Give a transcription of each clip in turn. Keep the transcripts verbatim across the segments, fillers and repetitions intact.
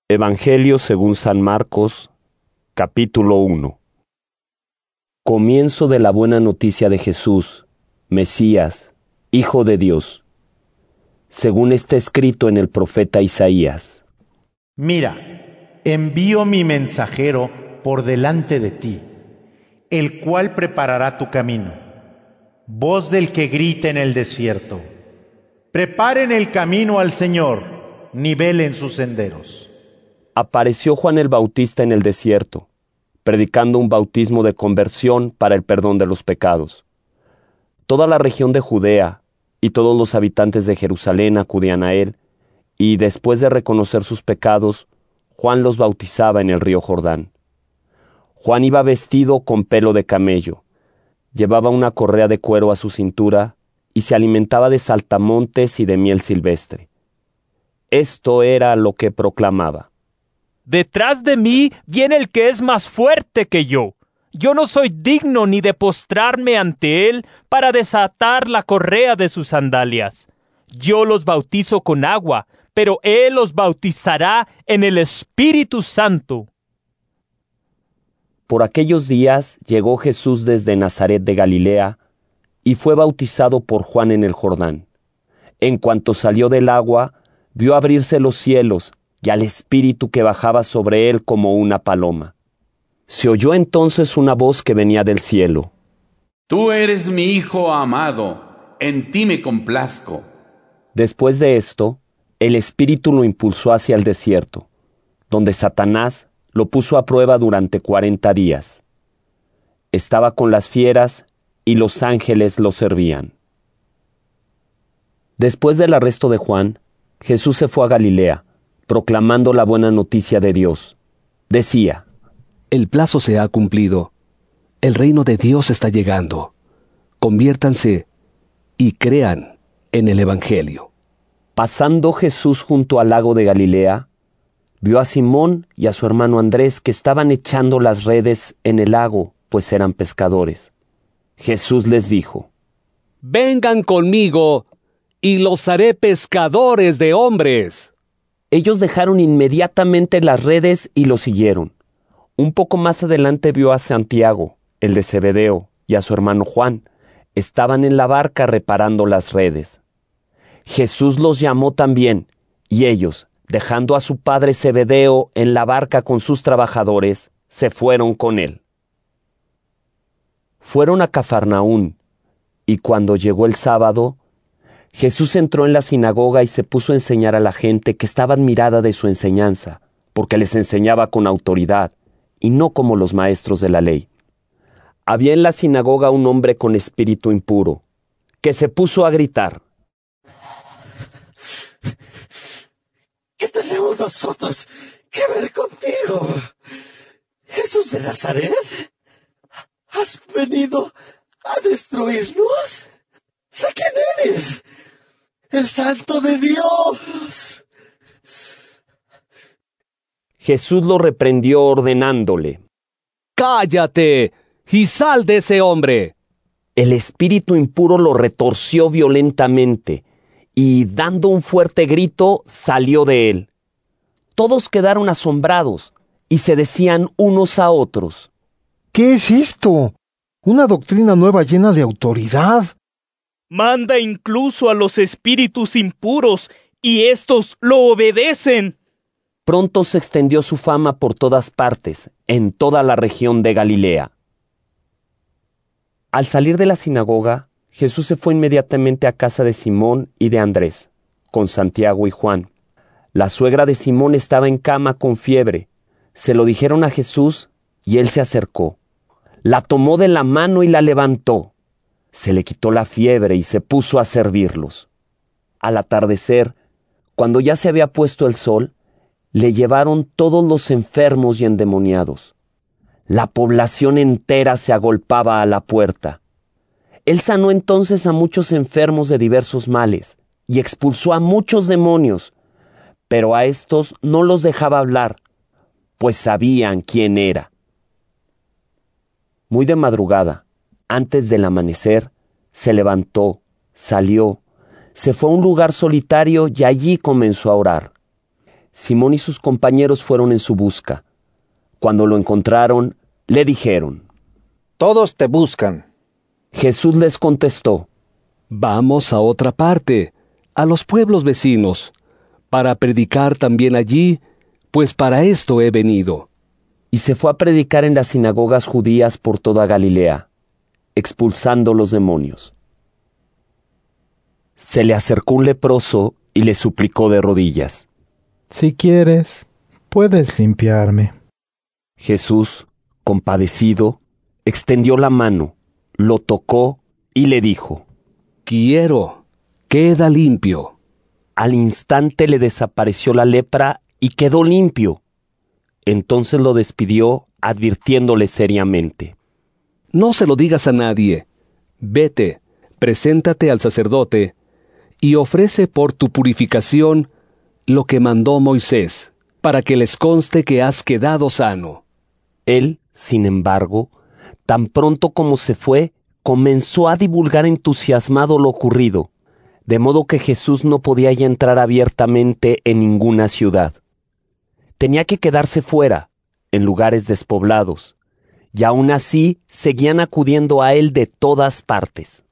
Evangelio según San Marcos, capítulo uno. Comienzo de la buena noticia de Jesús, Mesías, Hijo de Dios, según está escrito en el profeta Isaías. Mira, envío mi mensajero por delante de ti, el cual preparará tu camino. Voz del que grita en el desierto: preparen el camino al Señor, nivelen sus senderos. Apareció Juan el Bautista en el desierto, predicando un bautismo de conversión para el perdón de los pecados. Toda la región de Judea y todos los habitantes de Jerusalén acudían a él, y después de reconocer sus pecados, Juan los bautizaba en el río Jordán. Juan iba vestido con pelo de camello, llevaba una correa de cuero a su cintura y se alimentaba de saltamontes y de miel silvestre. Esto era lo que proclamaba: Detrás de mí viene el que es más fuerte que yo. Yo no soy digno ni de postrarme ante él para desatar la correa de sus sandalias. Yo los bautizo con agua, pero él los bautizará en el Espíritu Santo. Por aquellos días llegó Jesús desde Nazaret de Galilea y fue bautizado por Juan en el Jordán. En cuanto salió del agua, vio abrirse los cielos y al Espíritu que bajaba sobre él como una paloma. Se oyó entonces una voz que venía del cielo: Tú eres mi Hijo amado, en ti me complazco. Después de esto, el Espíritu lo impulsó hacia el desierto, donde Satanás lo puso a prueba durante cuarenta días. Estaba con las fieras y los ángeles lo servían. Después del arresto de Juan, Jesús se fue a Galilea, proclamando la buena noticia de Dios. Decía: El plazo se ha cumplido. El reino de Dios está llegando. Conviértanse y crean en el Evangelio. Pasando Jesús junto al lago de Galilea, vio a Simón y a su hermano Andrés que estaban echando las redes en el lago, pues eran pescadores. Jesús les dijo: Vengan conmigo y los haré pescadores de hombres. Ellos dejaron inmediatamente las redes y lo siguieron. Un poco más adelante vio a Santiago, el de Zebedeo, y a su hermano Juan. Estaban en la barca reparando las redes. Jesús los llamó también, y ellos, dejando a su padre Zebedeo en la barca con sus trabajadores, se fueron con él. Fueron a Cafarnaún, y cuando llegó el sábado, Jesús entró en la sinagoga y se puso a enseñar a la gente, que estaba admirada de su enseñanza, porque les enseñaba con autoridad, y no como los maestros de la ley. Había en la sinagoga un hombre con espíritu impuro, que se puso a gritar: ¿Qué tenemos nosotros que ver contigo, Jesús de Nazaret? ¿Has venido a destruirnos? ¿Sé quién eres? ¡El Santo de Dios! Jesús lo reprendió ordenándole: ¡Cállate y sal de ese hombre! El espíritu impuro lo retorció violentamente y, dando un fuerte grito, salió de él. Todos quedaron asombrados y se decían unos a otros: ¿Qué es esto? ¿Una doctrina nueva llena de autoridad? Manda incluso a los espíritus impuros, y éstos lo obedecen. Pronto se extendió su fama por todas partes, en toda la región de Galilea. Al salir de la sinagoga, Jesús se fue inmediatamente a casa de Simón y de Andrés, con Santiago y Juan. La suegra de Simón estaba en cama con fiebre. Se lo dijeron a Jesús, y él se acercó. La tomó de la mano y la levantó. Se le quitó la fiebre y se puso a servirlos. Al atardecer, cuando ya se había puesto el sol, le llevaron todos los enfermos y endemoniados. La población entera se agolpaba a la puerta. Él sanó entonces a muchos enfermos de diversos males y expulsó a muchos demonios, pero a estos no los dejaba hablar, pues sabían quién era. Muy de madrugada, antes del amanecer, se levantó, salió, se fue a un lugar solitario y allí comenzó a orar. Simón y sus compañeros fueron en su busca. Cuando lo encontraron, le dijeron: Todos te buscan. Jesús les contestó: Vamos a otra parte, a los pueblos vecinos, para predicar también allí, pues para esto he venido. Y se fue a predicar en las sinagogas judías por toda Galilea, expulsando los demonios. Se le acercó un leproso y le suplicó de rodillas: Si quieres, puedes limpiarme. Jesús, compadecido, extendió la mano, lo tocó y le dijo: Quiero, queda limpio. Al instante le desapareció la lepra y quedó limpio. Entonces lo despidió, advirtiéndole seriamente: No se lo digas a nadie. Vete, preséntate al sacerdote, y ofrece por tu purificación lo que mandó Moisés, para que les conste que has quedado sano. Él, sin embargo, tan pronto como se fue, comenzó a divulgar entusiasmado lo ocurrido, de modo que Jesús no podía ya entrar abiertamente en ninguna ciudad. Tenía que quedarse fuera, en lugares despoblados, y aún así seguían acudiendo a él de todas partes.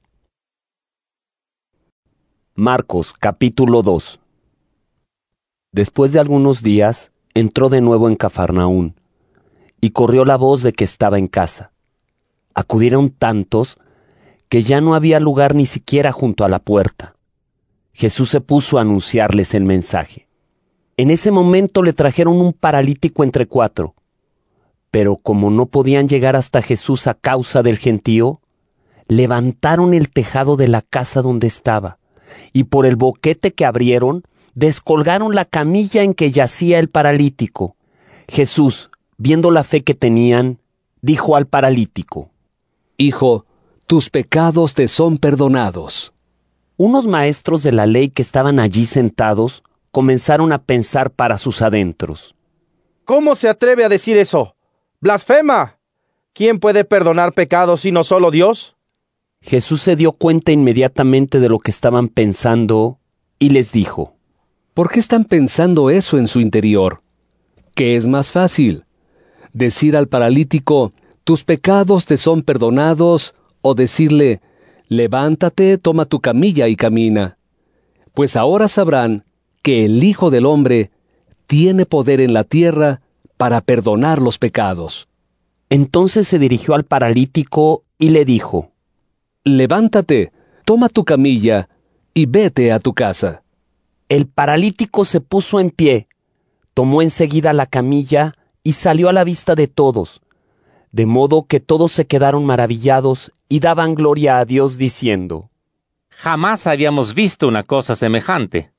Marcos capítulo dos. Después de algunos días, entró de nuevo en Cafarnaún, y corrió la voz de que estaba en casa. Acudieron tantos que ya no había lugar ni siquiera junto a la puerta. Jesús se puso a anunciarles el mensaje. En ese momento le trajeron un paralítico entre cuatro, pero como no podían llegar hasta Jesús a causa del gentío, levantaron el tejado de la casa donde estaba, y por el boquete que abrieron, descolgaron la camilla en que yacía el paralítico. Jesús, viendo la fe que tenían, dijo al paralítico: Hijo, tus pecados te son perdonados. Unos maestros de la ley que estaban allí sentados comenzaron a pensar para sus adentros: ¿Cómo se atreve a decir eso? ¡Blasfema! ¿Quién puede perdonar pecados sino solo Dios? Jesús se dio cuenta inmediatamente de lo que estaban pensando y les dijo: ¿Por qué están pensando eso en su interior? ¿Qué es más fácil? ¿Decir al paralítico, tus pecados te son perdonados, o decirle, levántate, toma tu camilla y camina? Pues ahora sabrán que el Hijo del Hombre tiene poder en la tierra para perdonar los pecados. Entonces se dirigió al paralítico y le dijo: Levántate, toma tu camilla y vete a tu casa. El paralítico se puso en pie, tomó enseguida la camilla y salió a la vista de todos, de modo que todos se quedaron maravillados y daban gloria a Dios diciendo: Jamás habíamos visto una cosa semejante.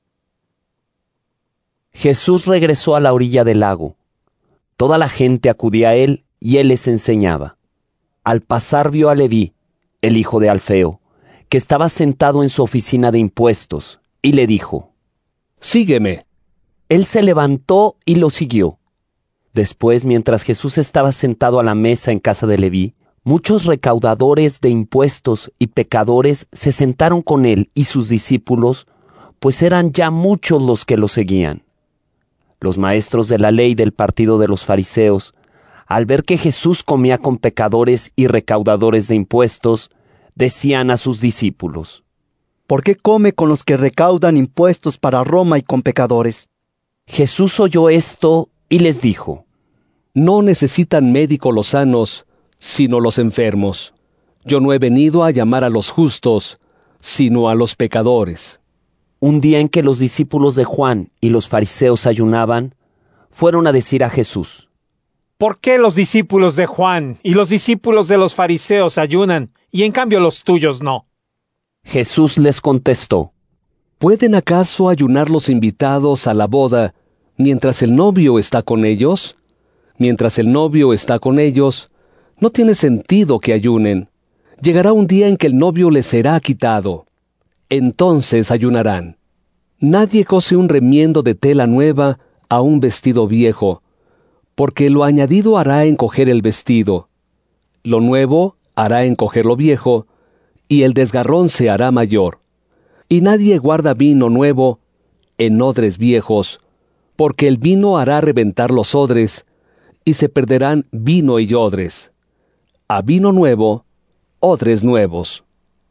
Jesús regresó a la orilla del lago. Toda la gente acudía a él y él les enseñaba. Al pasar vio a Leví, el hijo de Alfeo, que estaba sentado en su oficina de impuestos, y le dijo: Sígueme. Él se levantó y lo siguió. Después, mientras Jesús estaba sentado a la mesa en casa de Leví, muchos recaudadores de impuestos y pecadores se sentaron con él y sus discípulos, pues eran ya muchos los que lo seguían. Los maestros de la ley del partido de los fariseos, al ver que Jesús comía con pecadores y recaudadores de impuestos, decían a sus discípulos: ¿Por qué come con los que recaudan impuestos para Roma y con pecadores? Jesús oyó esto y les dijo: No necesitan médico los sanos, sino los enfermos. Yo no he venido a llamar a los justos, sino a los pecadores. Un día en que los discípulos de Juan y los fariseos ayunaban, fueron a decir a Jesús: ¿Por qué los discípulos de Juan y los discípulos de los fariseos ayunan, y en cambio los tuyos no? Jesús les contestó: ¿Pueden acaso ayunar los invitados a la boda mientras el novio está con ellos? Mientras el novio está con ellos, no tiene sentido que ayunen. Llegará un día en que el novio les será quitado. Entonces ayunarán. Nadie cose un remiendo de tela nueva a un vestido viejo, porque lo añadido hará encoger el vestido. Lo nuevo hará encoger lo viejo, y el desgarrón se hará mayor. Y nadie guarda vino nuevo en odres viejos, porque el vino hará reventar los odres, y se perderán vino y odres. A vino nuevo, odres nuevos.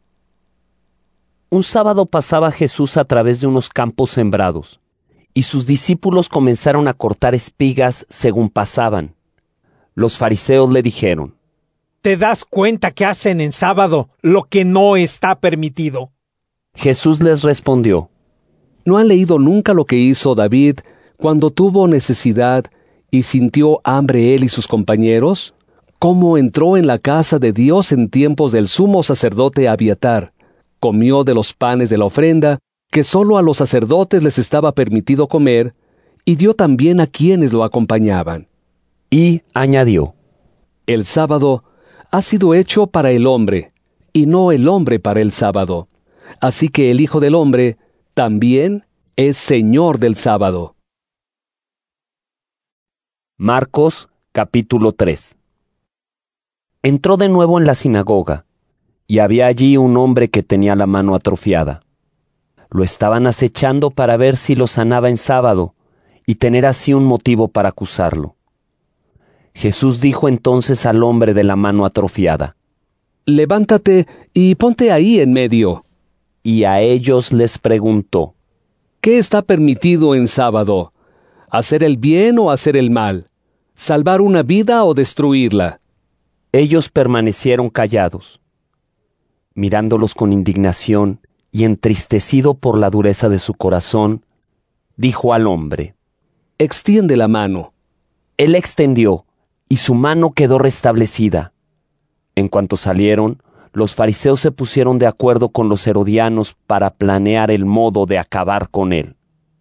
Un sábado pasaba Jesús a través de unos campos sembrados, y sus discípulos comenzaron a cortar espigas según pasaban. Los fariseos le dijeron: ¿Te das cuenta que hacen en sábado lo que no está permitido? Jesús les respondió: ¿No han leído nunca lo que hizo David cuando tuvo necesidad y sintió hambre él y sus compañeros? ¿Cómo entró en la casa de Dios en tiempos del sumo sacerdote Abiatar? Comió de los panes de la ofrenda, que sólo a los sacerdotes les estaba permitido comer, y dio también a quienes lo acompañaban. Y añadió: El sábado ha sido hecho para el hombre, y no el hombre para el sábado. Así que el Hijo del Hombre también es Señor del sábado. Marcos capítulo tres. Entró de nuevo en la sinagoga, y había allí un hombre que tenía la mano atrofiada. Lo estaban acechando para ver si lo sanaba en sábado, y tener así un motivo para acusarlo. Jesús dijo entonces al hombre de la mano atrofiada: Levántate y ponte ahí en medio. Y a ellos les preguntó: ¿Qué está permitido en sábado? ¿Hacer el bien o hacer el mal? ¿Salvar una vida o destruirla? Ellos permanecieron callados. Mirándolos con indignación y entristecido por la dureza de su corazón, dijo al hombre: Extiende la mano. Él extendió, y su mano quedó restablecida. En cuanto salieron, los fariseos se pusieron de acuerdo con los herodianos para planear el modo de acabar con él.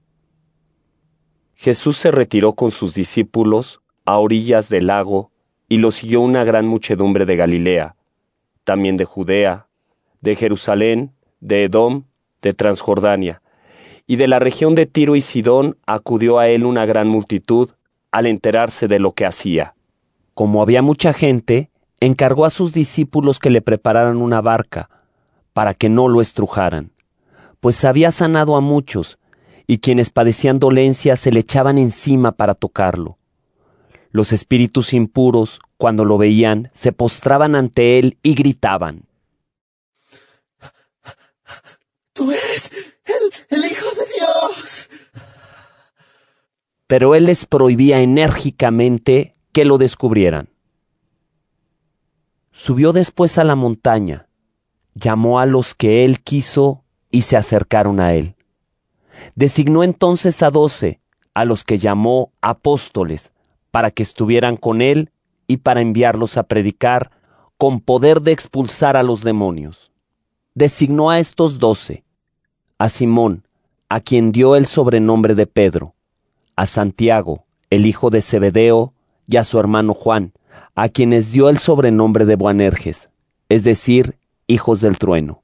Jesús se retiró con sus discípulos a orillas del lago, y lo siguió una gran muchedumbre de Galilea, también de Judea, de Jerusalén, de Edom, de Transjordania, y de la región de Tiro y Sidón acudió a él una gran multitud al enterarse de lo que hacía. Como había mucha gente, encargó a sus discípulos que le prepararan una barca, para que no lo estrujaran, pues había sanado a muchos, y quienes padecían dolencia se le echaban encima para tocarlo. Los espíritus impuros, cuando lo veían, se postraban ante él y gritaban: ¡Tú eres el, el Hijo de Dios! Pero él les prohibía enérgicamente que lo descubrieran. Subió después a la montaña, llamó a los que él quiso y se acercaron a él. Designó entonces a doce, a los que llamó apóstoles, para que estuvieran con él y para enviarlos a predicar con poder de expulsar a los demonios. Designó a estos doce: a Simón, a quien dio el sobrenombre de Pedro, a Santiago, el hijo de Zebedeo, y a su hermano Juan, a quienes dio el sobrenombre de Boanerges, es decir, hijos del trueno,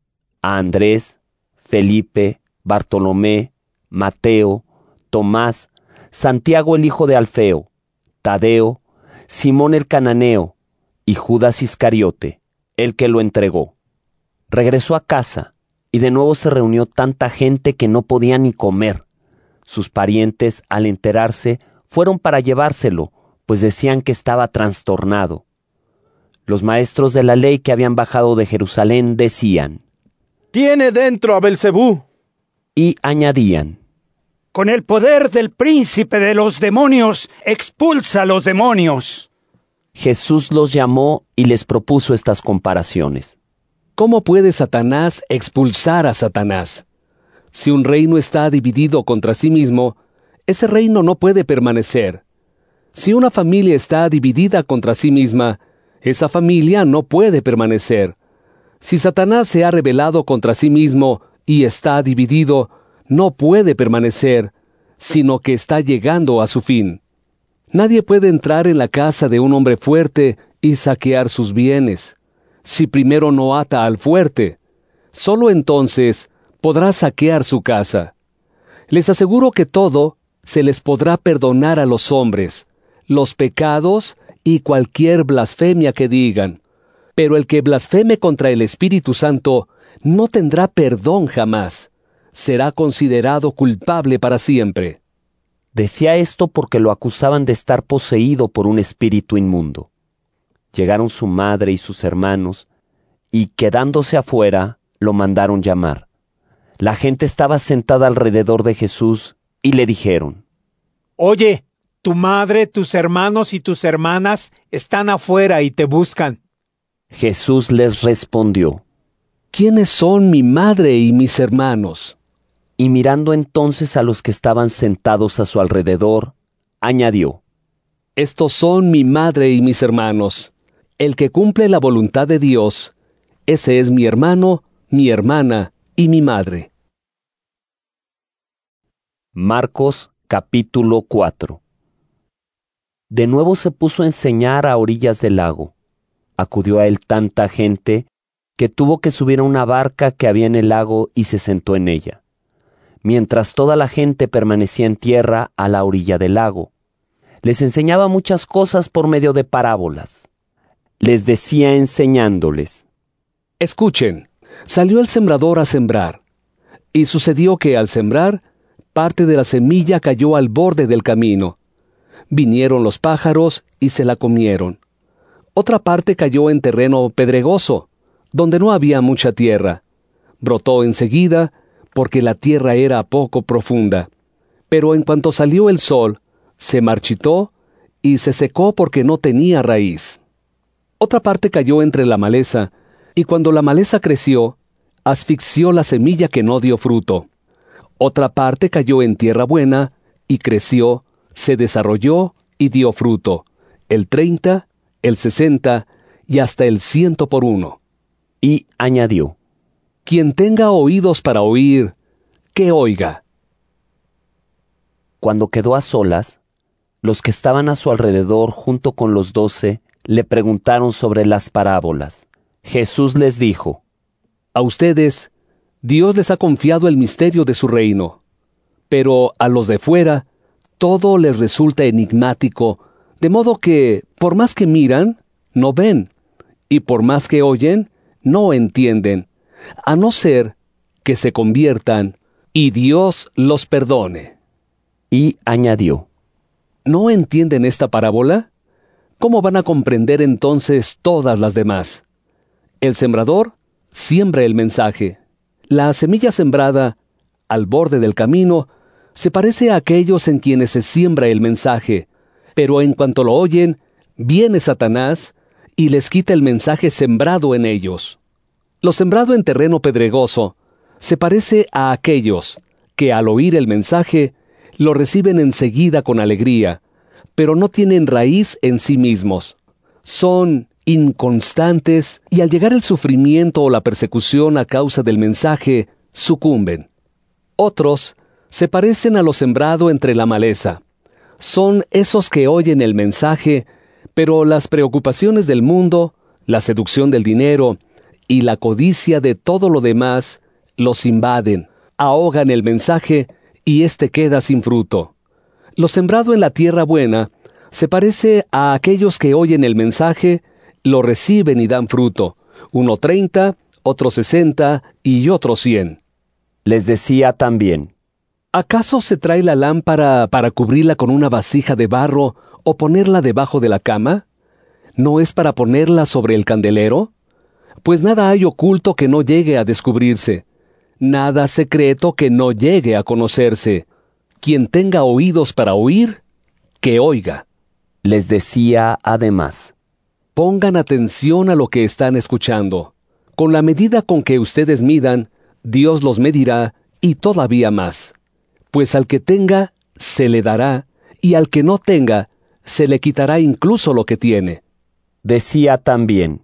a Andrés, Felipe, Bartolomé, Mateo, Tomás, Santiago el hijo de Alfeo, Tadeo, Simón el cananeo, y Judas Iscariote, el que lo entregó. Regresó a casa, y de nuevo se reunió tanta gente que no podía ni comer. Sus parientes, al enterarse, fueron para llevárselo, pues decían que estaba trastornado. Los maestros de la ley que habían bajado de Jerusalén decían: ¡Tiene dentro a Belcebú! Y añadían: Con el poder del príncipe de los demonios, expulsa a los demonios. Jesús los llamó y les propuso estas comparaciones. ¿Cómo puede Satanás expulsar a Satanás? Si un reino está dividido contra sí mismo, ese reino no puede permanecer. Si una familia está dividida contra sí misma, esa familia no puede permanecer. Si Satanás se ha rebelado contra sí mismo y está dividido, no puede permanecer, sino que está llegando a su fin. Nadie puede entrar en la casa de un hombre fuerte y saquear sus bienes, si primero no ata al fuerte. Solo entonces podrá saquear su casa. Les aseguro que todo se les podrá perdonar a los hombres, los pecados y cualquier blasfemia que digan. Pero el que blasfeme contra el Espíritu Santo no tendrá perdón jamás. Será considerado culpable para siempre. Decía esto porque lo acusaban de estar poseído por un espíritu inmundo. Llegaron su madre y sus hermanos, y quedándose afuera, lo mandaron llamar. La gente estaba sentada alrededor de Jesús, y le dijeron: Oye, tu madre, tus hermanos y tus hermanas están afuera y te buscan. Jesús les respondió: ¿Quiénes son mi madre y mis hermanos? Y mirando entonces a los que estaban sentados a su alrededor, añadió: Estos son mi madre y mis hermanos. El que cumple la voluntad de Dios, ese es mi hermano, mi hermana y mi madre. Marcos capítulo cuatro. De nuevo se puso a enseñar a orillas del lago. Acudió a él tanta gente que tuvo que subir a una barca que había en el lago y se sentó en ella, mientras toda la gente permanecía en tierra a la orilla del lago. Les enseñaba muchas cosas por medio de parábolas. Les decía enseñándoles: Escuchen, salió el sembrador a sembrar, y sucedió que al sembrar, parte de la semilla cayó al borde del camino. Vinieron los pájaros y se la comieron. Otra parte cayó en terreno pedregoso, donde no había mucha tierra. Brotó enseguida, porque la tierra era poco profunda. Pero en cuanto salió el sol, se marchitó y se secó porque no tenía raíz. Otra parte cayó entre la maleza, y cuando la maleza creció, asfixió la semilla que no dio fruto. Otra parte cayó en tierra buena, y creció, se desarrolló y dio fruto, el treinta, el sesenta y hasta el ciento por uno. Y añadió: Quien tenga oídos para oír, que oiga. Cuando quedó a solas, los que estaban a su alrededor junto con los doce le preguntaron sobre las parábolas. Jesús les dijo: A ustedes, Dios les ha confiado el misterio de su reino, pero a los de fuera, todo les resulta enigmático, de modo que, por más que miran, no ven, y por más que oyen, no entienden, a no ser que se conviertan y Dios los perdone. Y añadió: ¿No entienden esta parábola? ¿Cómo van a comprender entonces todas las demás? El sembrador siembra el mensaje. La semilla sembrada al borde del camino se parece a aquellos en quienes se siembra el mensaje, pero en cuanto lo oyen, viene Satanás y les quita el mensaje sembrado en ellos. Lo sembrado en terreno pedregoso se parece a aquellos que al oír el mensaje lo reciben enseguida con alegría, pero no tienen raíz en sí mismos. Son inconstantes y al llegar el sufrimiento o la persecución a causa del mensaje, sucumben. Otros se parecen a lo sembrado entre la maleza. Son esos que oyen el mensaje, pero las preocupaciones del mundo, la seducción del dinero y la codicia de todo lo demás los invaden, ahogan el mensaje y éste queda sin fruto. Lo sembrado en la tierra buena se parece a aquellos que oyen el mensaje, lo reciben y dan fruto, uno treinta, otro sesenta y otro cien. Les decía también: ¿Acaso se trae la lámpara para cubrirla con una vasija de barro o ponerla debajo de la cama? ¿No es para ponerla sobre el candelero? Pues nada hay oculto que no llegue a descubrirse, nada secreto que no llegue a conocerse. Quien tenga oídos para oír, que oiga. Les decía además: Pongan atención a lo que están escuchando. Con la medida con que ustedes midan, Dios los medirá y todavía más. Pues al que tenga, se le dará, y al que no tenga, se le quitará incluso lo que tiene. Decía también: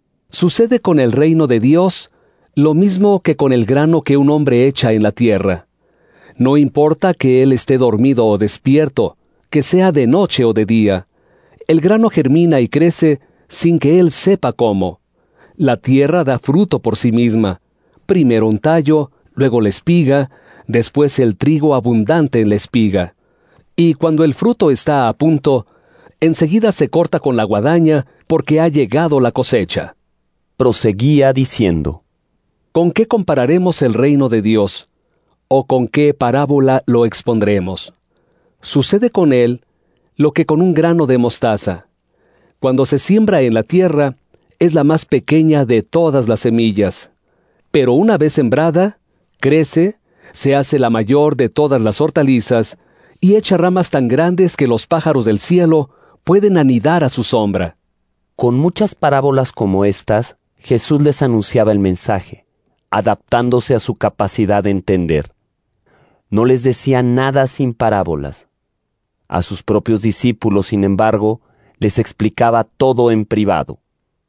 Sucede con el reino de Dios lo mismo que con el grano que un hombre echa en la tierra. No importa que él esté dormido o despierto, que sea de noche o de día. El grano germina y crece sin que él sepa cómo. La tierra da fruto por sí misma. Primero un tallo, luego la espiga, después el trigo abundante en la espiga. Y cuando el fruto está a punto, enseguida se corta con la guadaña porque ha llegado la cosecha. Proseguía diciendo: ¿Con qué compararemos el reino de Dios? ¿O con qué parábola lo expondremos? Sucede con él lo que con un grano de mostaza. Cuando se siembra en la tierra, es la más pequeña de todas las semillas. Pero una vez sembrada, crece, se hace la mayor de todas las hortalizas, y echa ramas tan grandes que los pájaros del cielo pueden anidar a su sombra. Con muchas parábolas como estas, Jesús les anunciaba el mensaje, adaptándose a su capacidad de entender. No les decía nada sin parábolas. A sus propios discípulos, sin embargo, les explicaba todo en privado.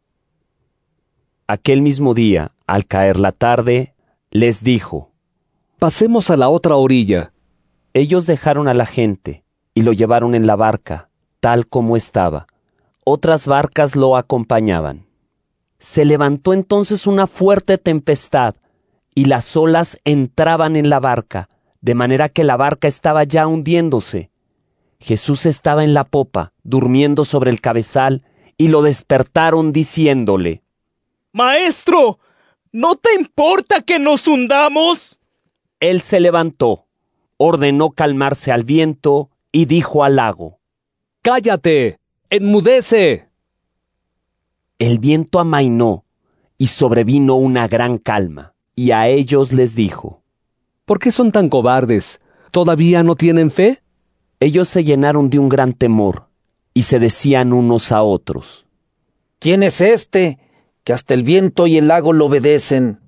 Aquel mismo día, al caer la tarde, les dijo: «Pasemos a la otra orilla». Ellos dejaron a la gente y lo llevaron en la barca, tal como estaba. Otras barcas lo acompañaban. Se levantó entonces una fuerte tempestad, y las olas entraban en la barca, de manera que la barca estaba ya hundiéndose. Jesús estaba en la popa, durmiendo sobre el cabezal, y lo despertaron diciéndole: «Maestro, ¿no te importa que nos hundamos?» Él se levantó, ordenó calmarse al viento y dijo al lago: «¡Cállate! ¡Enmudece!». El viento amainó y sobrevino una gran calma, y a ellos les dijo: ¿Por qué son tan cobardes? ¿Todavía no tienen fe? Ellos se llenaron de un gran temor y se decían unos a otros: ¿Quién es este que hasta el viento y el lago lo obedecen?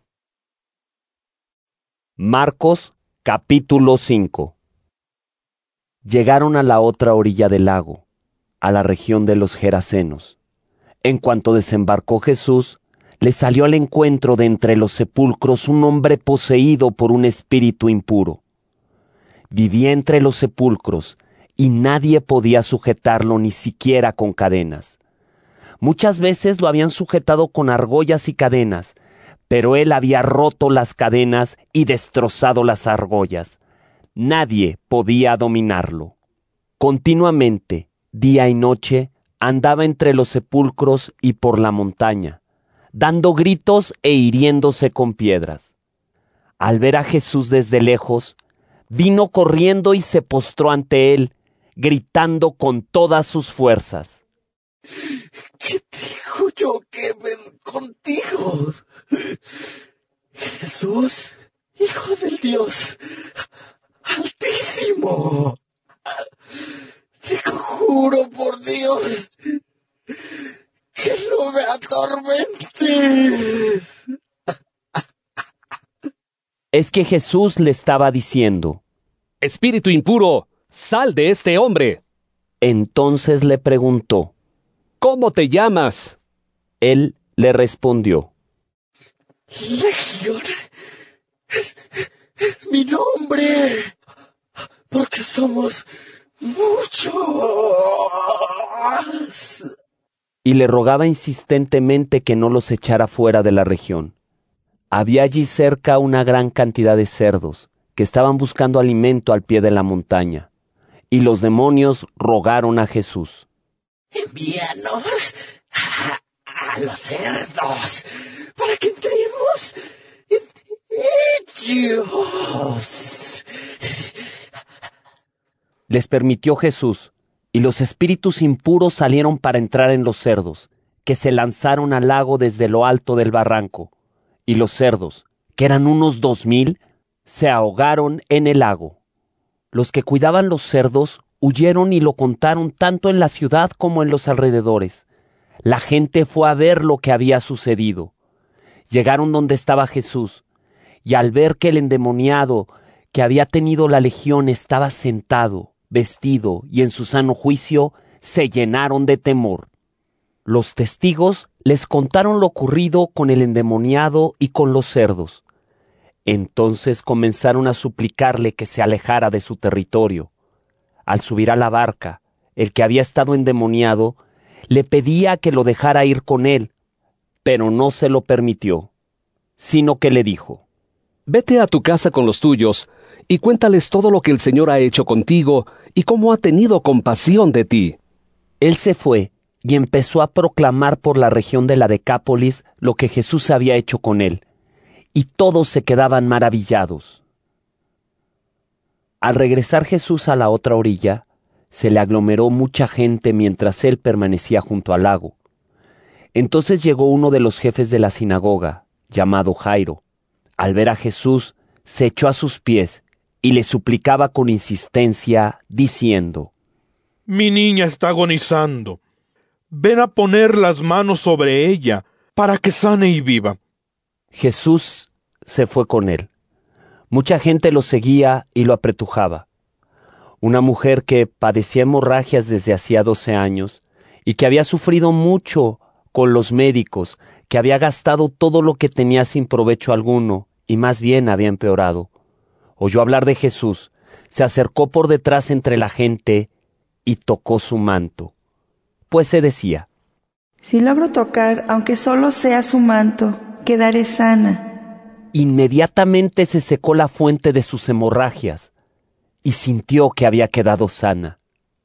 Marcos capítulo cinco. Llegaron a la otra orilla del lago, a la región de los Gerasenos. En cuanto desembarcó Jesús, le salió al encuentro de entre los sepulcros un hombre poseído por un espíritu impuro. Vivía entre los sepulcros, y nadie podía sujetarlo ni siquiera con cadenas. Muchas veces lo habían sujetado con argollas y cadenas, pero él había roto las cadenas y destrozado las argollas. Nadie podía dominarlo. Continuamente, día y noche, andaba entre los sepulcros y por la montaña, dando gritos e hiriéndose con piedras. Al ver a Jesús desde lejos, vino corriendo y se postró ante él, gritando con todas sus fuerzas: ¿Qué digo yo que ven contigo? Jesús, Hijo del Dios Altísimo, te conjuro por Dios que no me atormentes. Es que Jesús le estaba diciendo: «Espíritu impuro, sal de este hombre». Entonces le preguntó: «¿Cómo te llamas?». Él le respondió: Legión es, es mi nombre, porque somos muchos. Y le rogaba insistentemente que no los echara fuera de la región. Había allí cerca una gran cantidad de cerdos, que estaban buscando alimento al pie de la montaña, y los demonios rogaron a Jesús: Envíanos a, a los cerdos, para que entremos en ellos. Les permitió Jesús, y los espíritus impuros salieron para entrar en los cerdos, que se lanzaron al lago desde lo alto del barranco, y los cerdos, que eran unos dos mil, se ahogaron en el lago. Los que cuidaban los cerdos huyeron y lo contaron tanto en la ciudad como en los alrededores. La gente fue a ver lo que había sucedido. Llegaron donde estaba Jesús, y al ver que el endemoniado que había tenido la legión estaba sentado, vestido y en su sano juicio, se llenaron de temor. Los testigos les contaron lo ocurrido con el endemoniado y con los cerdos. Entonces comenzaron a suplicarle que se alejara de su territorio. Al subir a la barca, el que había estado endemoniado le pedía que lo dejara ir con él, pero no se lo permitió, sino que le dijo: «Vete a tu casa con los tuyos y cuéntales todo lo que el Señor ha hecho contigo y cómo ha tenido compasión de ti». Él se fue y empezó a proclamar por la región de la Decápolis lo que Jesús había hecho con él, y todos se quedaban maravillados. Al regresar Jesús a la otra orilla, se le aglomeró mucha gente mientras él permanecía junto al lago. Entonces llegó uno de los jefes de la sinagoga, llamado Jairo. Al ver a Jesús, se echó a sus pies y le suplicaba con insistencia, diciendo: Mi niña está agonizando. Ven a poner las manos sobre ella para que sane y viva. Jesús se fue con él. Mucha gente lo seguía y lo apretujaba. Una mujer que padecía hemorragias desde hacía doce años y que había sufrido mucho con los médicos, que había gastado todo lo que tenía sin provecho alguno y más bien había empeorado, oyó hablar de Jesús, se acercó por detrás entre la gente y tocó su manto, pues se decía: Si logro tocar, aunque solo sea su manto, quedaré sana. Inmediatamente se secó la fuente de sus hemorragias y sintió que había quedado sana.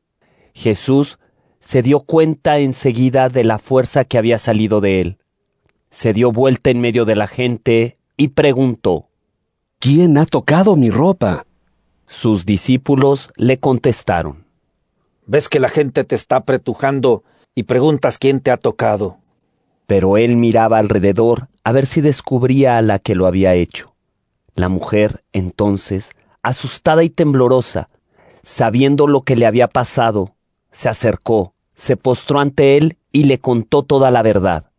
Jesús se dio cuenta enseguida de la fuerza que había salido de él. Se dio vuelta en medio de la gente y preguntó: ¿Quién ha tocado mi ropa? Sus discípulos le contestaron: ¿Ves que la gente te está apretujando y preguntas quién te ha tocado? Pero él miraba alrededor a ver si descubría a la que lo había hecho. La mujer, entonces, asustada y temblorosa, sabiendo lo que le había pasado, se acercó, se postró ante él y le contó toda la verdad.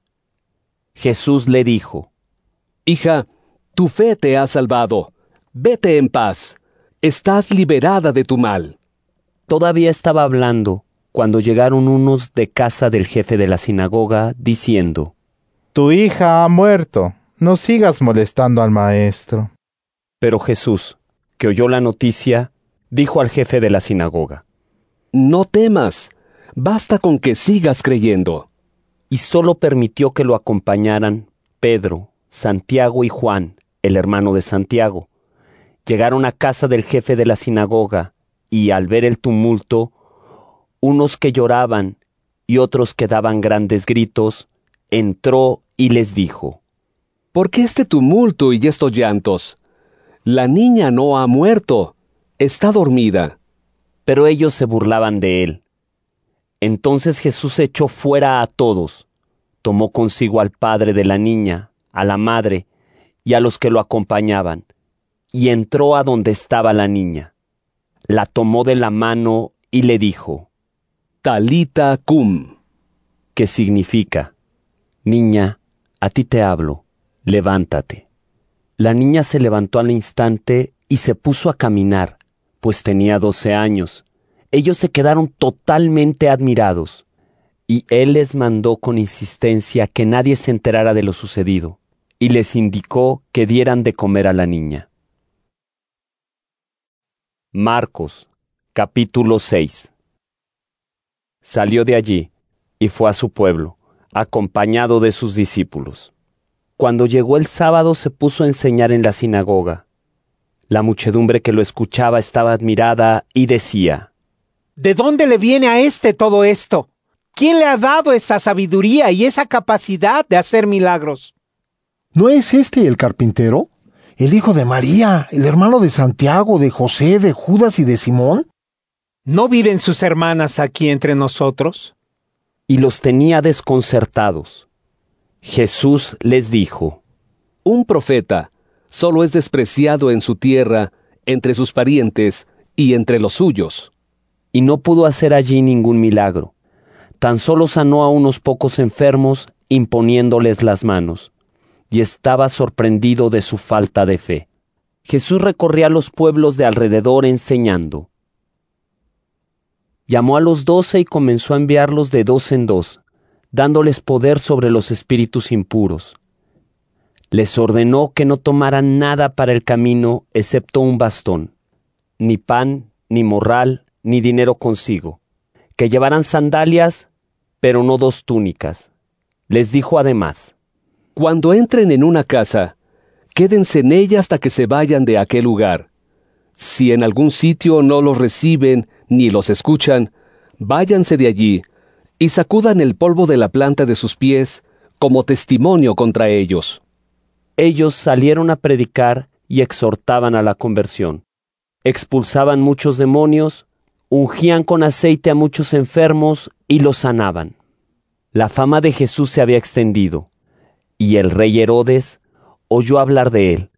Jesús le dijo: Hija, tu fe te ha salvado. Vete en paz. Estás liberada de tu mal. Todavía estaba hablando cuando llegaron unos de casa del jefe de la sinagoga, diciendo: Tu hija ha muerto. No sigas molestando al maestro. Pero Jesús, que oyó la noticia, dijo al jefe de la sinagoga: No temas. Basta con que sigas creyendo. Y solo permitió que lo acompañaran Pedro, Santiago y Juan, el hermano de Santiago. Llegaron a casa del jefe de la sinagoga, y al ver el tumulto, unos que lloraban y otros que daban grandes gritos, entró y les dijo: ¿Por qué este tumulto y estos llantos? La niña no ha muerto, está dormida. Pero ellos se burlaban de él. Entonces Jesús echó fuera a todos, tomó consigo al padre de la niña, a la madre y a los que lo acompañaban, y entró a donde estaba la niña. La tomó de la mano y le dijo: Talita cum, que significa: Niña, a ti te hablo, levántate. La niña se levantó al instante y se puso a caminar, pues tenía doce años. Ellos se quedaron totalmente admirados, y él les mandó con insistencia que nadie se enterara de lo sucedido, y les indicó que dieran de comer a la niña. Marcos, capítulo seis. Salió de allí y fue a su pueblo, acompañado de sus discípulos. Cuando llegó el sábado se puso a enseñar en la sinagoga. La muchedumbre que lo escuchaba estaba admirada y decía: ¿De dónde le viene a éste todo esto? ¿Quién le ha dado esa sabiduría y esa capacidad de hacer milagros? ¿No es este el carpintero? ¿El hijo de María, el hermano de Santiago, de José, de Judas y de Simón? ¿No viven sus hermanas aquí entre nosotros? Y los tenía desconcertados. Jesús les dijo: Un profeta solo es despreciado en su tierra, entre sus parientes y entre los suyos. Y no pudo hacer allí ningún milagro. Tan solo sanó a unos pocos enfermos, imponiéndoles las manos, y estaba sorprendido de su falta de fe. Jesús recorría los pueblos de alrededor enseñando. Llamó a los doce y comenzó a enviarlos de dos en dos, dándoles poder sobre los espíritus impuros. Les ordenó que no tomaran nada para el camino excepto un bastón, ni pan, ni morral, ni dinero consigo, que llevaran sandalias, pero no dos túnicas. Les dijo además: Cuando entren en una casa, quédense en ella hasta que se vayan de aquel lugar. Si en algún sitio no los reciben ni los escuchan, váyanse de allí y sacudan el polvo de la planta de sus pies como testimonio contra ellos. Ellos salieron a predicar y exhortaban a la conversión. expulsaban muchos demonios, ungían con aceite a muchos enfermos y los sanaban. La fama de Jesús se había extendido, y el rey Herodes oyó hablar de él.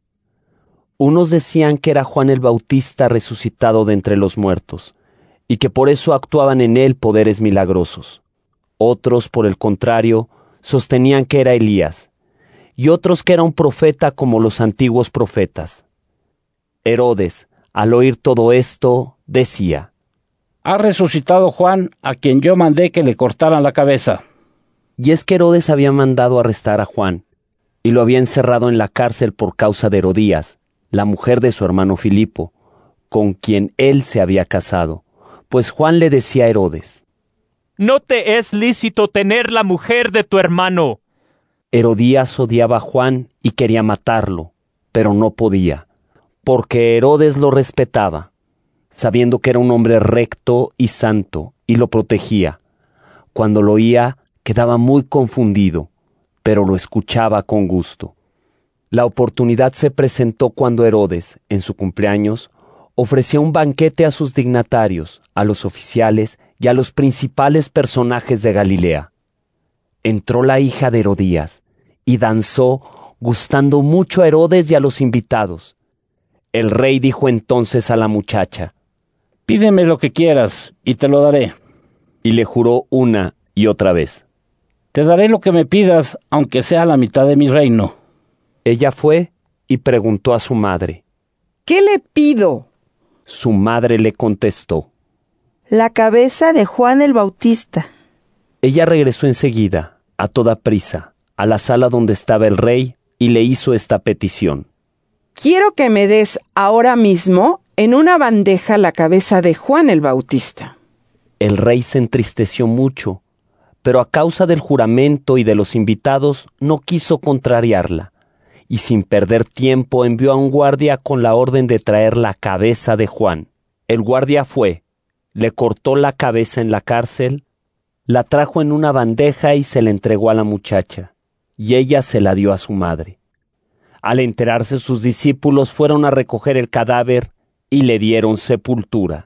Unos decían que era Juan el Bautista resucitado de entre los muertos, y que por eso actuaban en él poderes milagrosos. Otros, por el contrario, sostenían que era Elías, y otros que era un profeta como los antiguos profetas. Herodes, al oír todo esto, decía: Ha resucitado Juan, a quien yo mandé que le cortaran la cabeza. Y es que Herodes había mandado arrestar a Juan, y lo había encerrado en la cárcel por causa de Herodías, la mujer de su hermano Filipo, con quien él se había casado, pues Juan le decía a Herodes: No te es lícito tener la mujer de tu hermano. Herodías odiaba a Juan y quería matarlo, pero no podía, porque Herodes lo respetaba, sabiendo que era un hombre recto y santo, y lo protegía. Cuando lo oía, quedaba muy confundido, pero lo escuchaba con gusto. La oportunidad se presentó cuando Herodes, en su cumpleaños, ofrecía un banquete a sus dignatarios, a los oficiales y a los principales personajes de Galilea. Entró la hija de Herodías y danzó, gustando mucho a Herodes y a los invitados. El rey dijo entonces a la muchacha: Pídeme lo que quieras y te lo daré. Y le juró una y otra vez: Te daré lo que me pidas, aunque sea la mitad de mi reino. Ella fue y preguntó a su madre: ¿Qué le pido? Su madre le contestó: La cabeza de Juan el Bautista. Ella regresó enseguida, a toda prisa, a la sala donde estaba el rey y le hizo esta petición: Quiero que me des ahora mismo en una bandeja la cabeza de Juan el Bautista. El rey se entristeció mucho, pero a causa del juramento y de los invitados no quiso contrariarla, y sin perder tiempo envió a un guardia con la orden de traer la cabeza de Juan. El guardia fue, le cortó la cabeza en la cárcel, la trajo en una bandeja y se la entregó a la muchacha, y ella se la dio a su madre. Al enterarse sus discípulos fueron a recoger el cadáver y le dieron sepultura.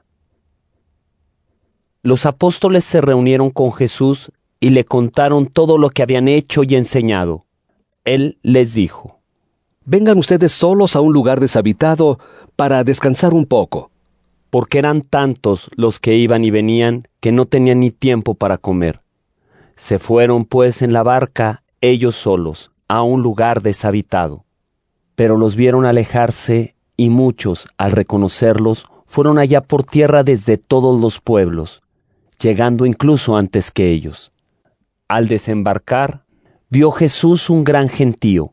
Los apóstoles se reunieron con Jesús y le contaron todo lo que habían hecho y enseñado. Él les dijo: Vengan ustedes solos a un lugar deshabitado para descansar un poco. Porque eran tantos los que iban y venían que no tenían ni tiempo para comer. Se fueron pues en la barca, ellos solos, a un lugar deshabitado. Pero los vieron alejarse, y muchos, al reconocerlos, fueron allá por tierra desde todos los pueblos, llegando incluso antes que ellos. Al desembarcar, vio Jesús un gran gentío.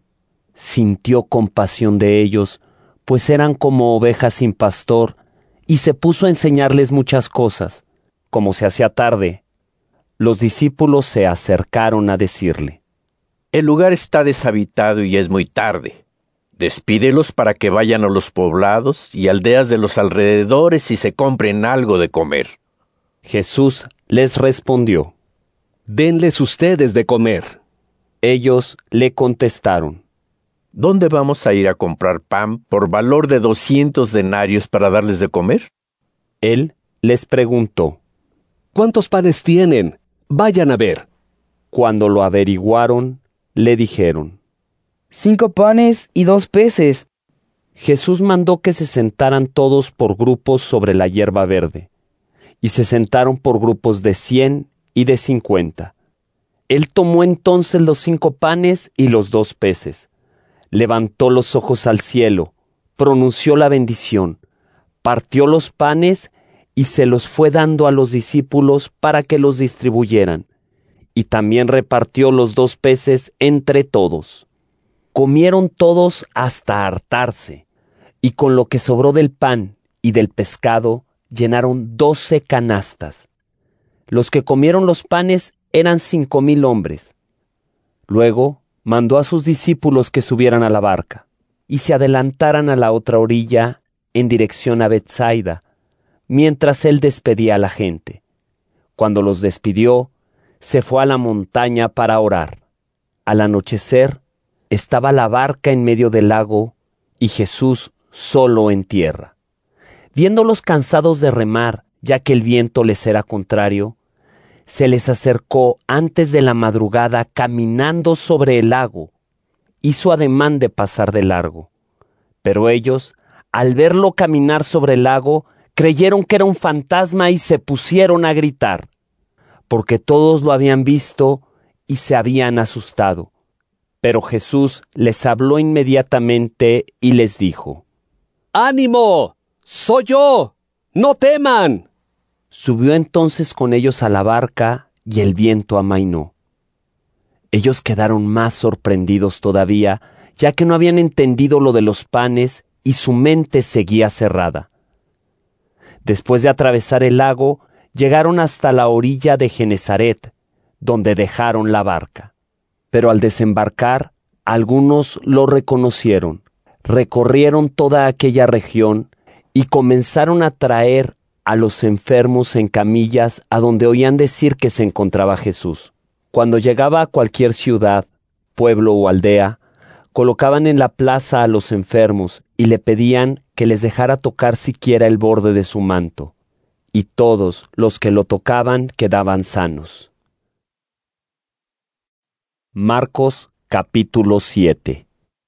Sintió compasión de ellos, pues eran como ovejas sin pastor, y se puso a enseñarles muchas cosas. Como se hacía tarde, los discípulos se acercaron a decirle: El lugar está deshabitado y es muy tarde. Despídelos para que vayan a los poblados y aldeas de los alrededores y se compren algo de comer. Jesús les respondió: Denles ustedes de comer. Ellos le contestaron: ¿Dónde vamos a ir a comprar pan por valor de doscientos denarios para darles de comer? Él les preguntó: ¿Cuántos panes tienen? Vayan a ver. Cuando lo averiguaron, le dijeron: Cinco panes y dos peces. Jesús mandó que se sentaran todos por grupos sobre la hierba verde, y se sentaron por grupos de cien y de cincuenta. Él tomó entonces los cinco panes y los dos peces, levantó los ojos al cielo, pronunció la bendición, partió los panes y se los fue dando a los discípulos para que los distribuyeran, y también repartió los dos peces entre todos. Comieron todos hasta hartarse, y con lo que sobró del pan y del pescado llenaron doce canastas. Los que comieron los panes eran cinco mil hombres. Luego mandó a sus discípulos que subieran a la barca y se adelantaran a la otra orilla en dirección a Betsaida, mientras él despedía a la gente. Cuando los despidió, se fue a la montaña para orar. Al anochecer, estaba la barca en medio del lago y Jesús solo en tierra. Viéndolos cansados de remar, ya que el viento les era contrario, se les acercó antes de la madrugada caminando sobre el lago. Hizo ademán de pasar de largo. Pero ellos, al verlo caminar sobre el lago, creyeron que era un fantasma y se pusieron a gritar, porque todos lo habían visto y se habían asustado. Pero Jesús les habló inmediatamente y les dijo: ¡Ánimo! ¡Soy yo! ¡No teman! Subió entonces con ellos a la barca y el viento amainó. Ellos quedaron más sorprendidos todavía, ya que no habían entendido lo de los panes y su mente seguía cerrada. Después de atravesar el lago, llegaron hasta la orilla de Genesaret, donde dejaron la barca. Pero al desembarcar, algunos lo reconocieron, recorrieron toda aquella región y comenzaron a traer a los enfermos en camillas a donde oían decir que se encontraba Jesús. Cuando llegaba a cualquier ciudad, pueblo o aldea, colocaban en la plaza a los enfermos y le pedían que les dejara tocar siquiera el borde de su manto, y todos los que lo tocaban quedaban sanos. Marcos capítulo siete.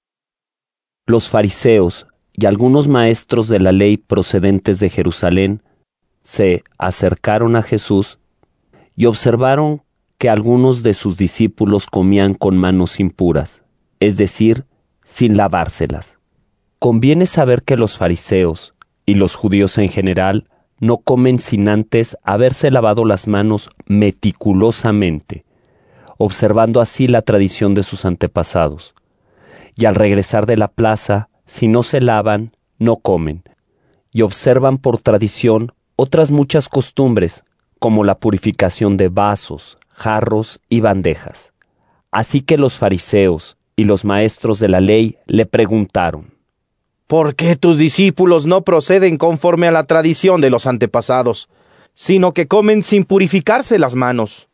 Los fariseos y algunos maestros de la ley procedentes de Jerusalén se acercaron a Jesús y observaron que algunos de sus discípulos comían con manos impuras, es decir, sin lavárselas. Conviene saber que los fariseos y los judíos en general no comen sin antes haberse lavado las manos meticulosamente, observando así la tradición de sus antepasados. Y al regresar de la plaza, si no se lavan, no comen, y observan por tradición otras muchas costumbres, como la purificación de vasos, jarros y bandejas. Así que los fariseos y los maestros de la ley le preguntaron: ¿por qué tus discípulos no proceden conforme a la tradición de los antepasados, sino que comen sin purificarse las manos?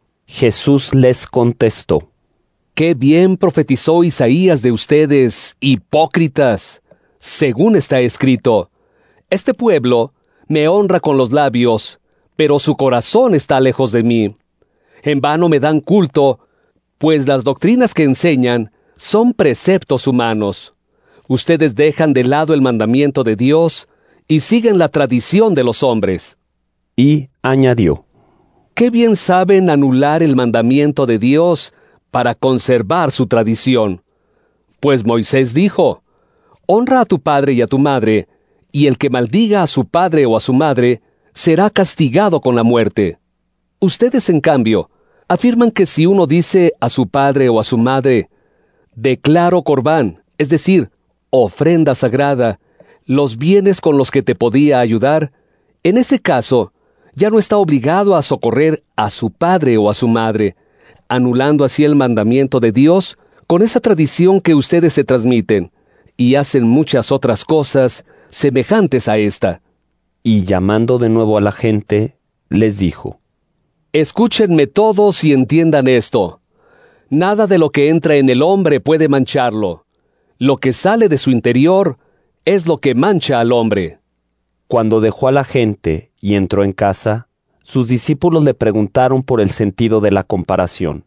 Jesús les contestó: ¡qué bien profetizó Isaías de ustedes, hipócritas! Según está escrito: este pueblo me honra con los labios, pero su corazón está lejos de mí. En vano me dan culto, pues las doctrinas que enseñan son preceptos humanos. Ustedes dejan de lado el mandamiento de Dios y siguen la tradición de los hombres. Y añadió: qué bien saben anular el mandamiento de Dios para conservar su tradición. Pues Moisés dijo: honra a tu padre y a tu madre, y el que maldiga a su padre o a su madre será castigado con la muerte. Ustedes, en cambio, afirman que si uno dice a su padre o a su madre: declaro corbán, es decir, ofrenda sagrada, los bienes con los que te podía ayudar, en ese caso, ya no está obligado a socorrer a su padre o a su madre, anulando así el mandamiento de Dios con esa tradición que ustedes se transmiten, y hacen muchas otras cosas semejantes a esta. Y llamando de nuevo a la gente, les dijo: escúchenme todos y entiendan esto. Nada de lo que entra en el hombre puede mancharlo. Lo que sale de su interior es lo que mancha al hombre. Cuando dejó a la gente y entró en casa, sus discípulos le preguntaron por el sentido de la comparación.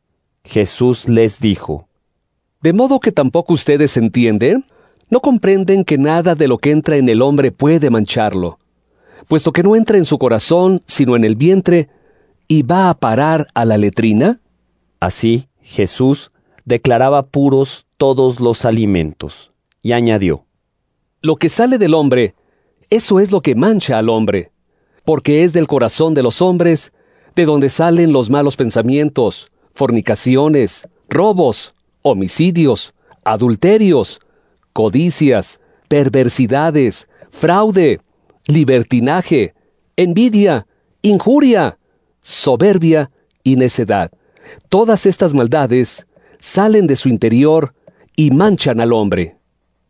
Jesús les dijo: ¿de modo que tampoco ustedes entienden? ¿No comprenden que nada de lo que entra en el hombre puede mancharlo? Puesto que no entra en su corazón, sino en el vientre, y va a parar a la letrina. Así, Jesús declaraba puros todos los alimentos, y añadió: lo que sale del hombre, eso es lo que mancha al hombre, porque es del corazón de los hombres, de donde salen los malos pensamientos, fornicaciones, robos, homicidios, adulterios, codicias, perversidades, fraude, libertinaje, envidia, injuria, soberbia y necedad. Todas estas maldades salen de su interior y manchan al hombre.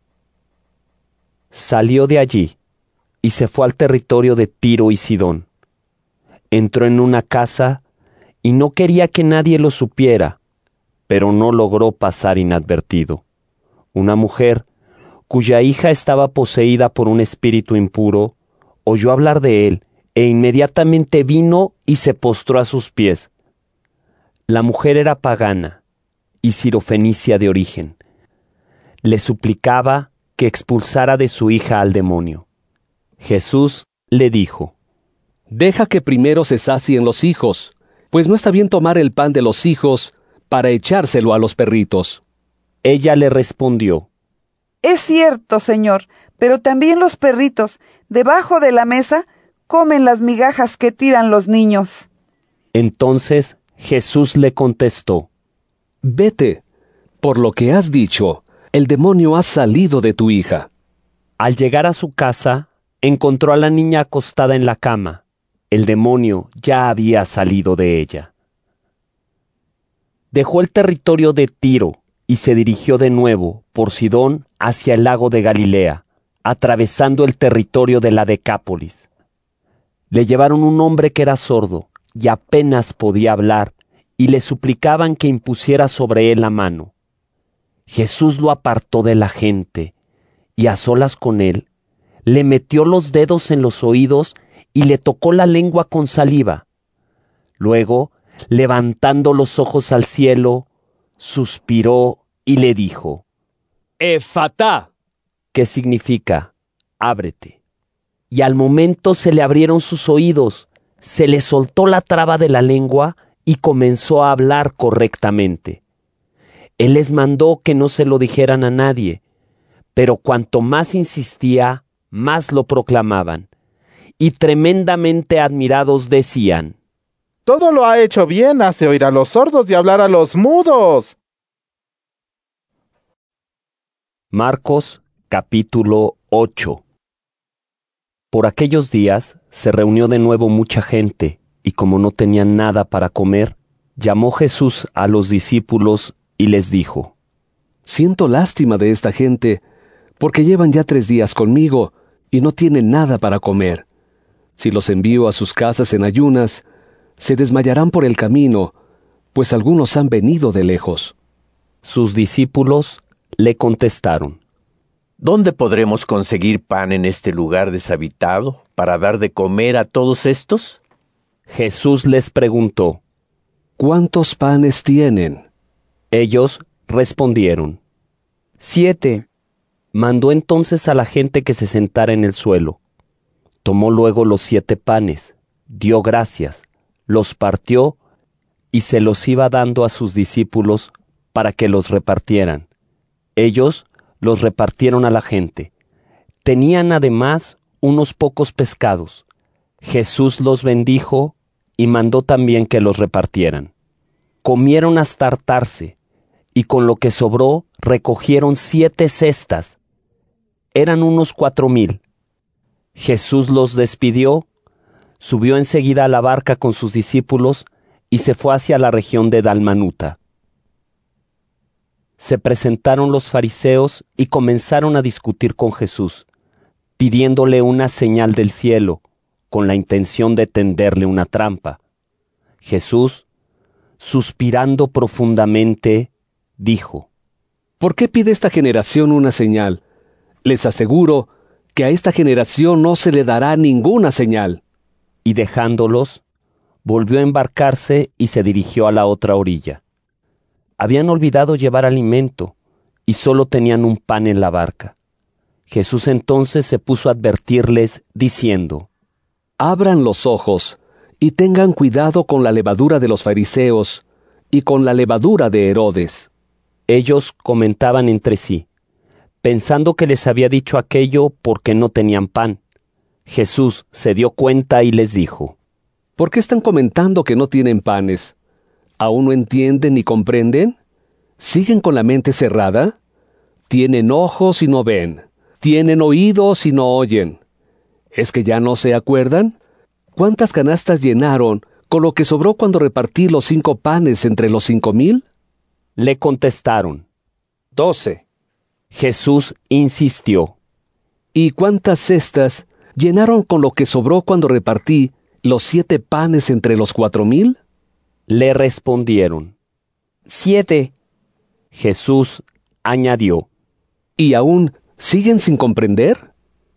Salió de allí y se fue al territorio de Tiro y Sidón. Entró en una casa y no quería que nadie lo supiera, pero no logró pasar inadvertido. Una mujer, cuya hija estaba poseída por un espíritu impuro, oyó hablar de él, e inmediatamente vino y se postró a sus pies. La mujer era pagana y sirofenicia de origen. Le suplicaba que expulsara de su hija al demonio. Jesús le dijo: Deja que primero se sacien los hijos, pues no está bien tomar el pan de los hijos para echárselo a los perritos. Ella le respondió: Es cierto, Señor, pero también los perritos, debajo de la mesa, comen las migajas que tiran los niños. Entonces Jesús le contestó: Vete, por lo que has dicho, el demonio ha salido de tu hija. Al llegar a su casa, encontró a la niña acostada en la cama. El demonio ya había salido de ella. Dejó el territorio de Tiro y se dirigió de nuevo por Sidón hacia el lago de Galilea, atravesando el territorio de la Decápolis. Le llevaron un hombre que era sordo y apenas podía hablar, y le suplicaban que impusiera sobre él la mano. Jesús lo apartó de la gente, y a solas con él, le metió los dedos en los oídos y le tocó la lengua con saliva. Luego, levantando los ojos al cielo, suspiró y le dijo: Efatá, que significa ábrete. Y al momento se le abrieron sus oídos, se le soltó la traba de la lengua y comenzó a hablar correctamente. Él les mandó que no se lo dijeran a nadie, pero cuanto más insistía, más lo proclamaban, y tremendamente admirados decían: Todo lo ha hecho bien, hace oír a los sordos y hablar a los mudos. Marcos capítulo ocho. Por aquellos días se reunió de nuevo mucha gente, y como no tenían nada para comer, llamó Jesús a los discípulos y les dijo: Siento lástima de esta gente, porque llevan ya tres días conmigo y no tienen nada para comer. Si los envío a sus casas en ayunas, se desmayarán por el camino, pues algunos han venido de lejos. Sus discípulos le contestaron: ¿Dónde podremos conseguir pan en este lugar deshabitado para dar de comer a todos estos? Jesús les preguntó: ¿Cuántos panes tienen? Ellos respondieron: Siete. Mandó entonces a la gente que se sentara en el suelo. Tomó luego los siete panes, dio gracias, los partió y se los iba dando a sus discípulos para que los repartieran. Ellos los repartieron a la gente. Tenían además unos pocos pescados. Jesús los bendijo y mandó también que los repartieran. Comieron hasta hartarse, y con lo que sobró recogieron siete cestas. Eran unos cuatro mil. Jesús los despidió, subió enseguida a la barca con sus discípulos y se fue hacia la región de Dalmanuta. Se presentaron los fariseos y comenzaron a discutir con Jesús, pidiéndole una señal del cielo, con la intención de tenderle una trampa. Jesús, suspirando profundamente, dijo: ¿Por qué pide esta generación una señal? Les aseguro que a esta generación no se le dará ninguna señal. Y dejándolos, volvió a embarcarse y se dirigió a la otra orilla. Habían olvidado llevar alimento, y solo tenían un pan en la barca. Jesús entonces se puso a advertirles, diciendo: Abran los ojos, y tengan cuidado con la levadura de los fariseos, y con la levadura de Herodes. Ellos comentaban entre sí, pensando que les había dicho aquello porque no tenían pan. Jesús se dio cuenta y les dijo: ¿Por qué están comentando que no tienen panes? ¿Aún no entienden ni comprenden? ¿Siguen con la mente cerrada? Tienen ojos y no ven, tienen oídos y no oyen. ¿Es que ya no se acuerdan? ¿Cuántas canastas llenaron con lo que sobró cuando repartí los cinco panes entre los cinco mil? Le contestaron: Doce. Jesús insistió: ¿Y cuántas cestas llenaron con lo que sobró cuando repartí los siete panes entre los cuatro mil? Le respondieron: Siete. Jesús añadió: ¿Y aún ¿Siguen sin comprender?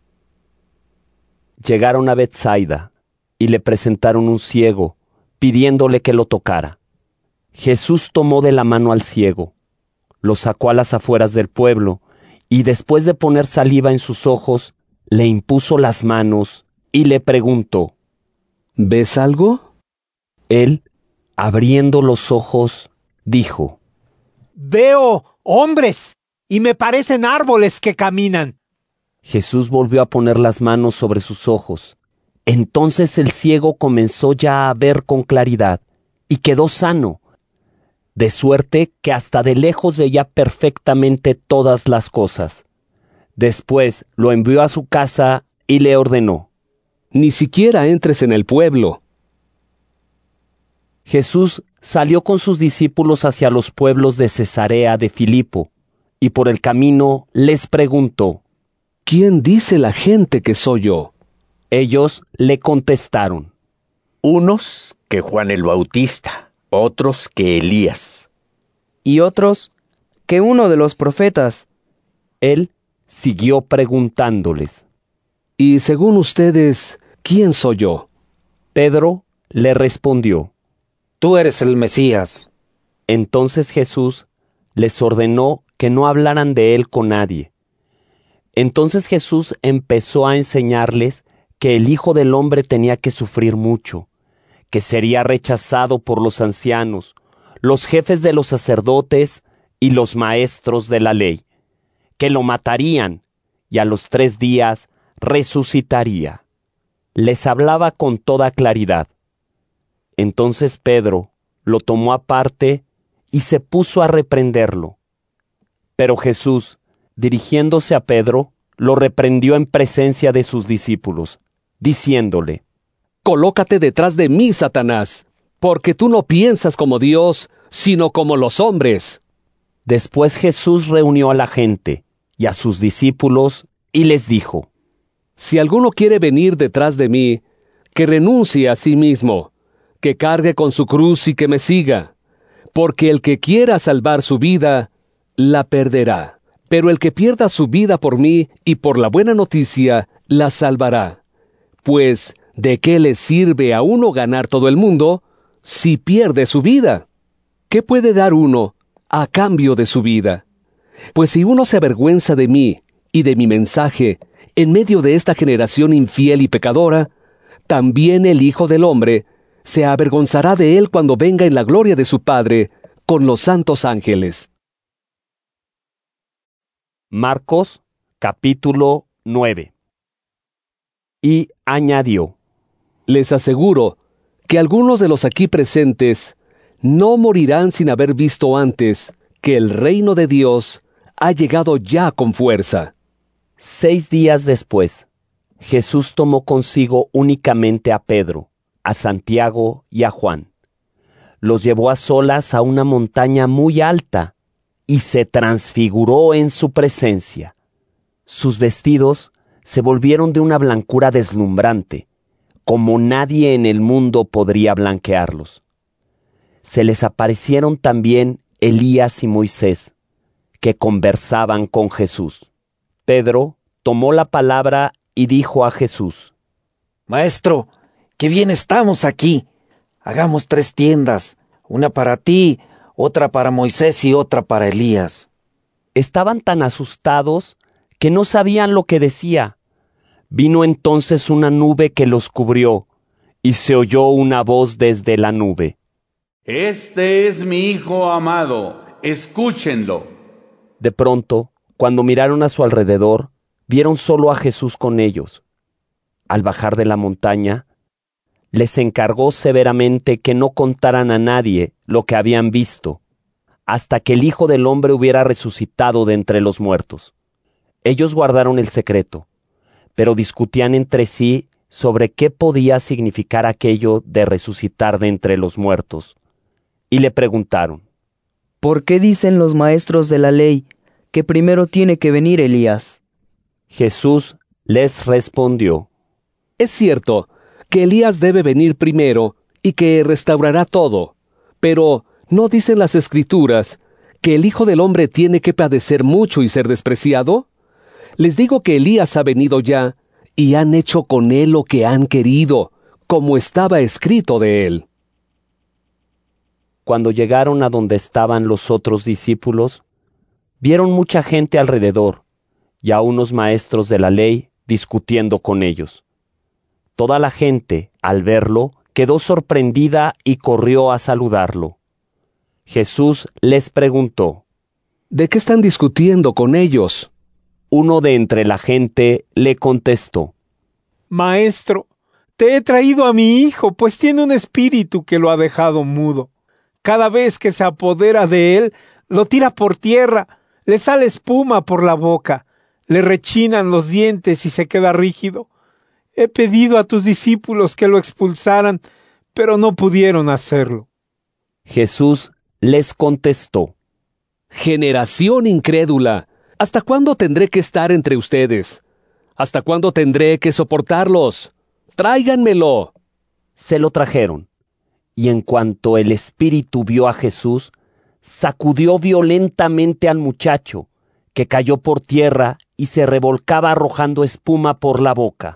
Llegaron a Bethsaida y le presentaron un ciego, pidiéndole que lo tocara. Jesús tomó de la mano al ciego, lo sacó a las afueras del pueblo, y después de poner saliva en sus ojos, le impuso las manos y le preguntó: ¿Ves algo? Él, abriendo los ojos, dijo: Veo hombres, y me parecen árboles que caminan. Jesús volvió a poner las manos sobre sus ojos. Entonces el ciego comenzó ya a ver con claridad, y quedó sano, de suerte que hasta de lejos veía perfectamente todas las cosas. Después lo envió a su casa y le ordenó: Ni siquiera entres en el pueblo. Jesús salió con sus discípulos hacia los pueblos de Cesarea de Filipo, y por el camino les preguntó: ¿Quién dice la gente que soy yo? Ellos le contestaron: Unos que Juan el Bautista, otros que Elías. Y otros que uno de los profetas. Él siguió preguntándoles: Y según ustedes, ¿quién soy yo? Pedro le respondió: Tú eres el Mesías. Entonces Jesús les ordenó que no hablaran de él con nadie. Entonces Jesús empezó a enseñarles que el Hijo del Hombre tenía que sufrir mucho, que sería rechazado por los ancianos, los jefes de los sacerdotes y los maestros de la ley, que lo matarían y a los tres días resucitaría. Les hablaba con toda claridad. Entonces Pedro lo tomó aparte y se puso a reprenderlo. Pero Jesús, dirigiéndose a Pedro, lo reprendió en presencia de sus discípulos, diciéndole: Colócate detrás de mí, Satanás, porque tú no piensas como Dios, sino como los hombres. Después Jesús reunió a la gente y a sus discípulos y les dijo: Si alguno quiere venir detrás de mí, que renuncie a sí mismo, que cargue con su cruz y que me siga, porque el que quiera salvar su vida, la perderá. Pero el que pierda su vida por mí y por la buena noticia, la salvará. Pues, ¿de qué le sirve a uno ganar todo el mundo si pierde su vida? ¿Qué puede dar uno a cambio de su vida? Pues si uno se avergüenza de mí y de mi mensaje en medio de esta generación infiel y pecadora, también el Hijo del Hombre se avergonzará de él cuando venga en la gloria de su Padre con los santos ángeles. Marcos, capítulo nueve. Y añadió: Les aseguro que algunos de los aquí presentes no morirán sin haber visto antes que el reino de Dios ha llegado ya con fuerza. Seis días después, Jesús tomó consigo únicamente a Pedro, a Santiago y a Juan. Los llevó a solas a una montaña muy alta y se transfiguró en su presencia. Sus vestidos se volvieron de una blancura deslumbrante, como nadie en el mundo podría blanquearlos. Se les aparecieron también Elías y Moisés, que conversaban con Jesús. Pedro tomó la palabra y dijo a Jesús: Maestro, qué bien estamos aquí. Hagamos tres tiendas, una para ti, otra para Moisés y otra para Elías. Estaban tan asustados que no sabían lo que decía. Vino entonces una nube que los cubrió, y se oyó una voz desde la nube: Este es mi Hijo amado, escúchenlo. De pronto, cuando miraron a su alrededor, vieron solo a Jesús con ellos. Al bajar de la montaña, les encargó severamente que no contaran a nadie lo que habían visto, hasta que el Hijo del Hombre hubiera resucitado de entre los muertos. Ellos guardaron el secreto, pero discutían entre sí sobre qué podía significar aquello de resucitar de entre los muertos. Y le preguntaron: ¿Por qué dicen los maestros de la ley que primero tiene que venir Elías? Jesús les respondió: Es cierto que Elías debe venir primero y que restaurará todo, pero ¿no dicen las Escrituras que el Hijo del Hombre tiene que padecer mucho y ser despreciado? Les digo que Elías ha venido ya, y han hecho con él lo que han querido, como estaba escrito de él. Cuando llegaron a donde estaban los otros discípulos, vieron mucha gente alrededor, y a unos maestros de la ley discutiendo con ellos. Toda la gente, al verlo, quedó sorprendida y corrió a saludarlo. Jesús les preguntó: ¿De qué están discutiendo con ellos? Uno de entre la gente le contestó: Maestro, te he traído a mi hijo, pues tiene un espíritu que lo ha dejado mudo. Cada vez que se apodera de él, lo tira por tierra, le sale espuma por la boca, le rechinan los dientes y se queda rígido. He pedido a tus discípulos que lo expulsaran, pero no pudieron hacerlo. Jesús les contestó: Generación incrédula, ¿hasta cuándo tendré que estar entre ustedes? ¿Hasta cuándo tendré que soportarlos? ¡Tráiganmelo! Se lo trajeron, y en cuanto el espíritu vio a Jesús, sacudió violentamente al muchacho, que cayó por tierra y se revolcaba arrojando espuma por la boca.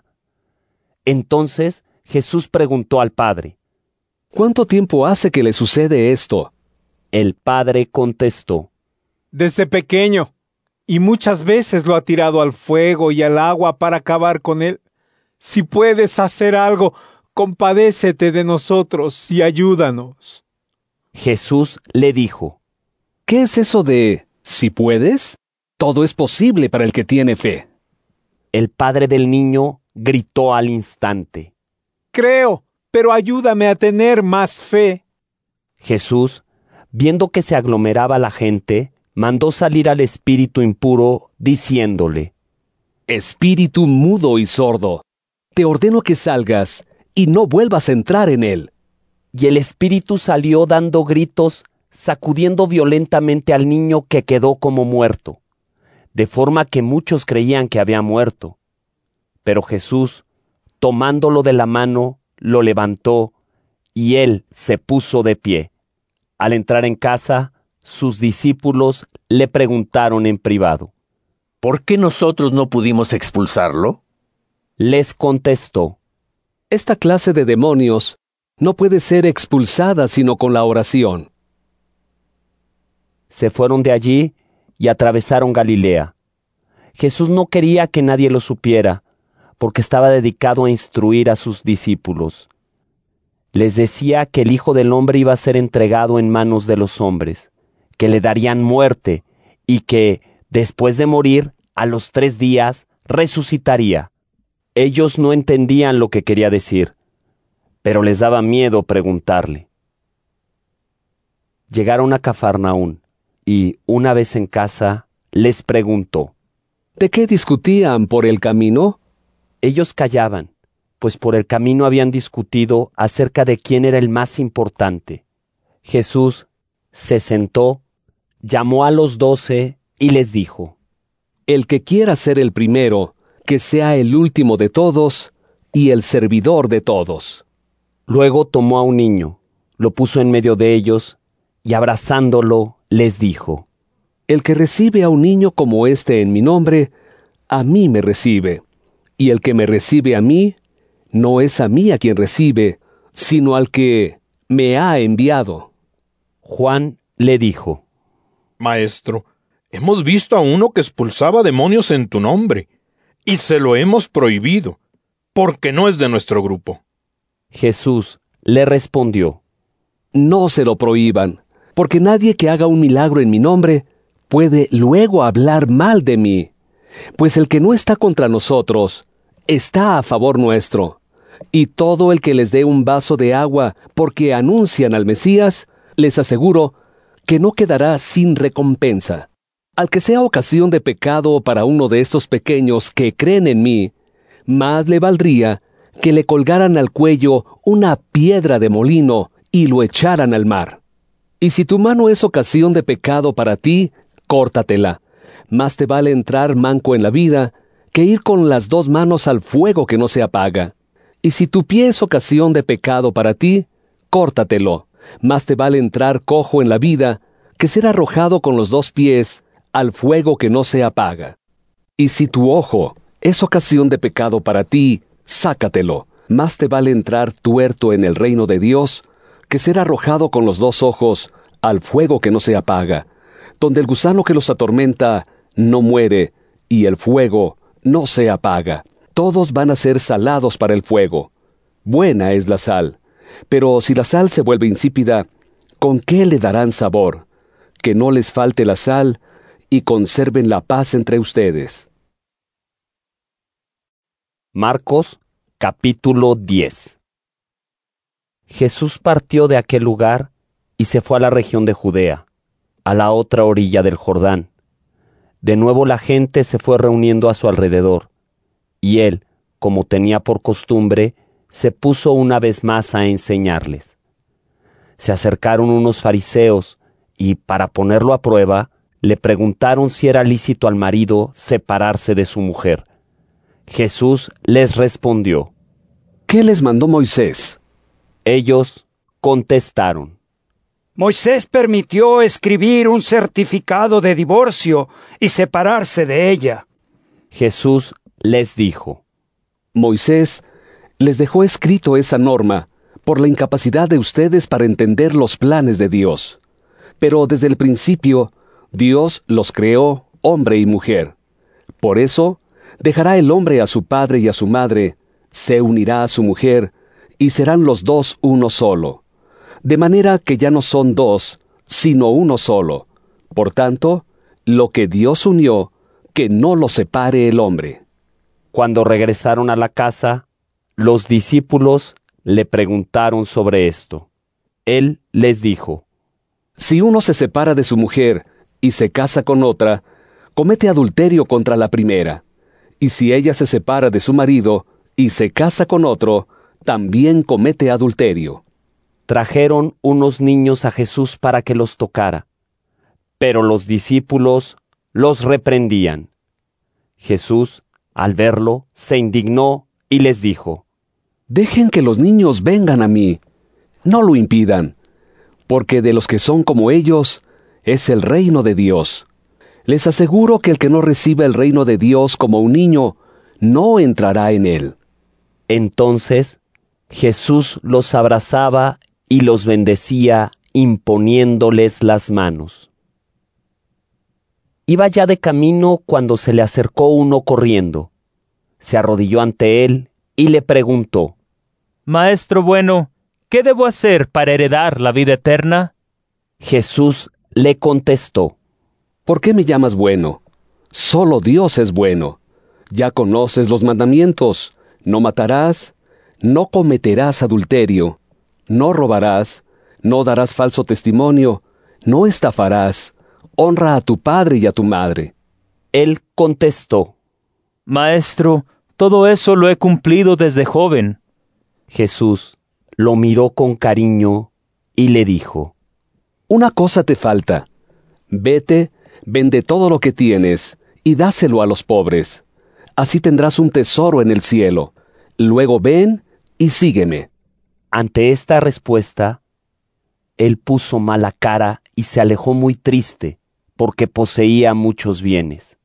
Entonces Jesús preguntó al padre: ¿Cuánto tiempo hace que le sucede esto? El padre contestó: Desde pequeño, y muchas veces lo ha tirado al fuego y al agua para acabar con él. Si puedes hacer algo, compadécete de nosotros y ayúdanos. Jesús le dijo: ¿Qué es eso de si puedes? Todo es posible para el que tiene fe. El padre del niño gritó al instante: Creo, pero ayúdame a tener más fe. Jesús, viendo que se aglomeraba la gente, mandó salir al espíritu impuro, diciéndole: Espíritu mudo y sordo, te ordeno que salgas y no vuelvas a entrar en él. Y el espíritu salió dando gritos, sacudiendo violentamente al niño, que quedó como muerto, de forma que muchos creían que había muerto. Pero Jesús, tomándolo de la mano, lo levantó, y él se puso de pie. Al entrar en casa, sus discípulos le preguntaron en privado: ¿Por qué nosotros no pudimos expulsarlo? Les contestó: Esta clase de demonios no puede ser expulsada sino con la oración. Se fueron de allí y atravesaron Galilea. Jesús no quería que nadie lo supiera, porque estaba dedicado a instruir a sus discípulos. Les decía que el Hijo del Hombre iba a ser entregado en manos de los hombres, que le darían muerte, y que, después de morir, a los tres días, resucitaría. Ellos no entendían lo que quería decir, pero les daba miedo preguntarle. Llegaron a Cafarnaún, y, una vez en casa, les preguntó: ¿De qué discutían por el camino? Ellos callaban, pues por el camino habían discutido acerca de quién era el más importante. Jesús se sentó, llamó a los doce y les dijo: El que quiera ser el primero, que sea el último de todos y el servidor de todos. Luego tomó a un niño, lo puso en medio de ellos, y abrazándolo, les dijo: El que recibe a un niño como este en mi nombre, a mí me recibe. Y el que me recibe a mí, no es a mí a quien recibe, sino al que me ha enviado. Juan le dijo: Maestro, hemos visto a uno que expulsaba demonios en tu nombre, y se lo hemos prohibido, porque no es de nuestro grupo. Jesús le respondió: No se lo prohíban, porque nadie que haga un milagro en mi nombre puede luego hablar mal de mí. Pues el que no está contra nosotros, está a favor nuestro. Y todo el que les dé un vaso de agua porque anuncian al Mesías, les aseguro que no quedará sin recompensa. Al que sea ocasión de pecado para uno de estos pequeños que creen en mí, más le valdría que le colgaran al cuello una piedra de molino y lo echaran al mar. Y si tu mano es ocasión de pecado para ti, córtatela. Más te vale entrar manco en la vida que ir con las dos manos al fuego que no se apaga. Y si tu pie es ocasión de pecado para ti, córtatelo. Más te vale entrar cojo en la vida que ser arrojado con los dos pies al fuego que no se apaga. Y si tu ojo es ocasión de pecado para ti, sácatelo. Más te vale entrar tuerto en el reino de Dios que ser arrojado con los dos ojos al fuego que no se apaga, donde el gusano que los atormenta no muere y el fuego no se apaga. Todos van a ser salados para el fuego. Buena es la sal, pero si la sal se vuelve insípida, ¿con qué le darán sabor? Que no les falte la sal y conserven la paz entre ustedes. Marcos capítulo diez. Jesús partió de aquel lugar y se fue a la región de Judea, a la otra orilla del Jordán. De nuevo la gente se fue reuniendo a su alrededor, y él, como tenía por costumbre, se puso una vez más a enseñarles. Se acercaron unos fariseos y, para ponerlo a prueba, le preguntaron si era lícito al marido separarse de su mujer. Jesús les respondió: ¿Qué les mandó Moisés? Ellos contestaron: Moisés permitió escribir un certificado de divorcio y separarse de ella. Jesús les dijo: Moisés les dejó escrito esa norma por la incapacidad de ustedes para entender los planes de Dios. Pero desde el principio, Dios los creó hombre y mujer. Por eso, dejará el hombre a su padre y a su madre, se unirá a su mujer, y serán los dos uno solo. De manera que ya no son dos, sino uno solo. Por tanto, lo que Dios unió, que no lo separe el hombre. Cuando regresaron a la casa, los discípulos le preguntaron sobre esto. Él les dijo: Si uno se separa de su mujer y se casa con otra, comete adulterio contra la primera. Y si ella se separa de su marido y se casa con otro, también comete adulterio. Trajeron unos niños a Jesús para que los tocara, pero los discípulos los reprendían. Jesús, al verlo, se indignó y les dijo: Dejen que los niños vengan a mí, no lo impidan, porque de los que son como ellos es el reino de Dios. Les aseguro que el que no reciba el reino de Dios como un niño, no entrará en él. Entonces Jesús los abrazaba y los bendecía, imponiéndoles las manos. Iba ya de camino cuando se le acercó uno corriendo. Se arrodilló ante él y le preguntó: Maestro bueno, ¿qué debo hacer para heredar la vida eterna? Jesús le contestó: ¿Por qué me llamas bueno? Solo Dios es bueno. Ya conoces los mandamientos: no matarás, no cometerás adulterio, no robarás, no darás falso testimonio, no estafarás, honra a tu padre y a tu madre. Él contestó: Maestro, todo eso lo he cumplido desde joven. Jesús lo miró con cariño y le dijo: Una cosa te falta. Vete, vende todo lo que tienes y dáselo a los pobres. Así tendrás un tesoro en el cielo. Luego ven y sígueme. Ante esta respuesta, él puso mala cara y se alejó muy triste, porque poseía muchos bienes.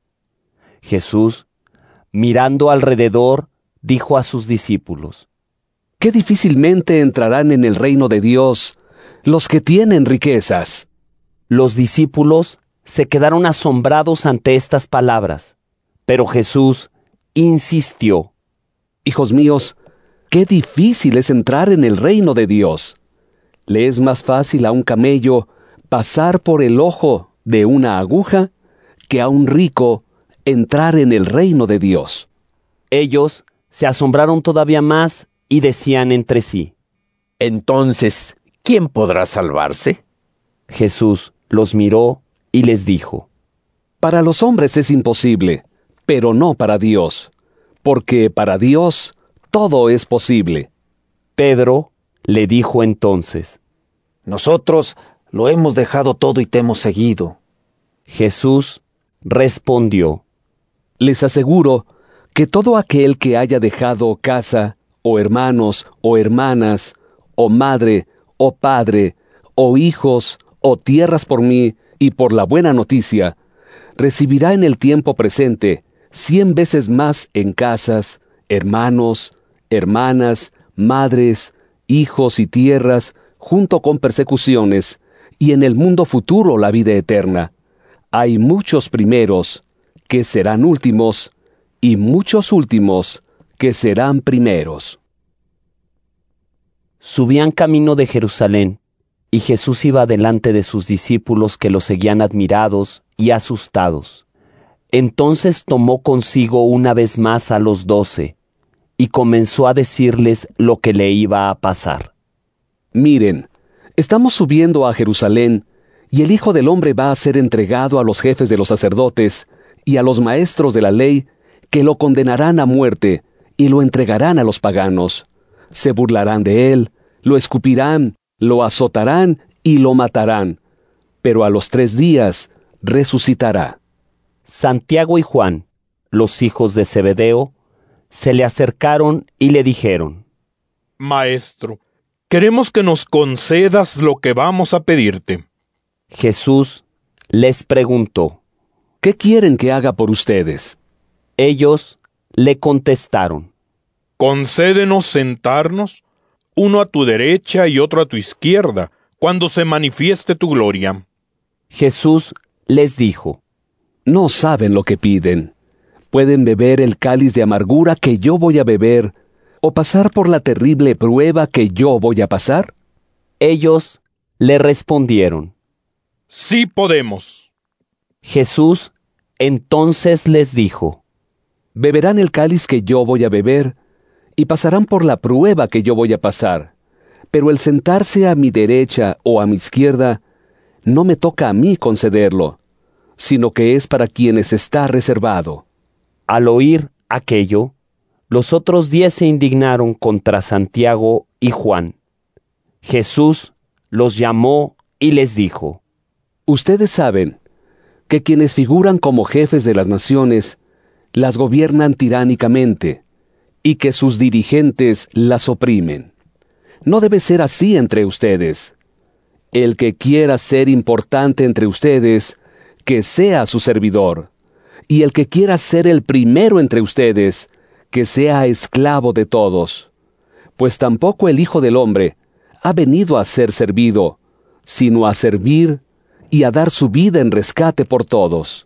Jesús, mirando alrededor, dijo a sus discípulos: Qué difícilmente entrarán en el reino de Dios los que tienen riquezas. Los discípulos se quedaron asombrados ante estas palabras, pero Jesús insistió: Hijos míos, qué difícil es entrar en el reino de Dios. Le es más fácil a un camello pasar por el ojo de una aguja que a un rico entrar en el reino de Dios. Ellos se asombraron todavía más y decían entre sí: Entonces, ¿quién podrá salvarse? Jesús los miró y les dijo: Para los hombres es imposible, pero no para Dios, porque para Dios todo es posible. Pedro le dijo entonces: Nosotros lo hemos dejado todo y te hemos seguido. Jesús respondió: Les aseguro que todo aquel que haya dejado casa, o hermanos, o hermanas, o madre, o padre, o hijos, o tierras por mí y por la buena noticia, recibirá en el tiempo presente cien veces más en casas, hermanos, hermanas, madres, hijos y tierras, junto con persecuciones, y en el mundo futuro la vida eterna. Hay muchos primeros que serán últimos, y muchos últimos que serán primeros. Subían camino de Jerusalén, y Jesús iba delante de sus discípulos que lo seguían admirados y asustados. Entonces tomó consigo una vez más a los doce, y comenzó a decirles lo que le iba a pasar. Miren, estamos subiendo a Jerusalén, y el Hijo del Hombre va a ser entregado a los jefes de los sacerdotes y a los maestros de la ley, que lo condenarán a muerte y lo entregarán a los paganos. Se burlarán de él, lo escupirán, lo azotarán y lo matarán, pero a los tres días resucitará. Santiago y Juan, los hijos de Zebedeo, se le acercaron y le dijeron: Maestro, queremos que nos concedas lo que vamos a pedirte. Jesús les preguntó: ¿Qué quieren que haga por ustedes? Ellos le contestaron: Concédenos sentarnos, uno a tu derecha y otro a tu izquierda, cuando se manifieste tu gloria. Jesús les dijo: No saben lo que piden. ¿Pueden beber el cáliz de amargura que yo voy a beber, o pasar por la terrible prueba que yo voy a pasar? Ellos le respondieron: Sí podemos. Jesús entonces les dijo: Beberán el cáliz que yo voy a beber, y pasarán por la prueba que yo voy a pasar, pero el sentarse a mi derecha o a mi izquierda no me toca a mí concederlo, sino que es para quienes está reservado. Al oír aquello, los otros diez se indignaron contra Santiago y Juan. Jesús los llamó y les dijo: Ustedes saben que quienes figuran como jefes de las naciones las gobiernan tiránicamente, y que sus dirigentes las oprimen. No debe ser así entre ustedes. El que quiera ser importante entre ustedes, que sea su servidor, y el que quiera ser el primero entre ustedes, que sea esclavo de todos. Pues tampoco el Hijo del Hombre ha venido a ser servido, sino a servir y a dar su vida en rescate por todos.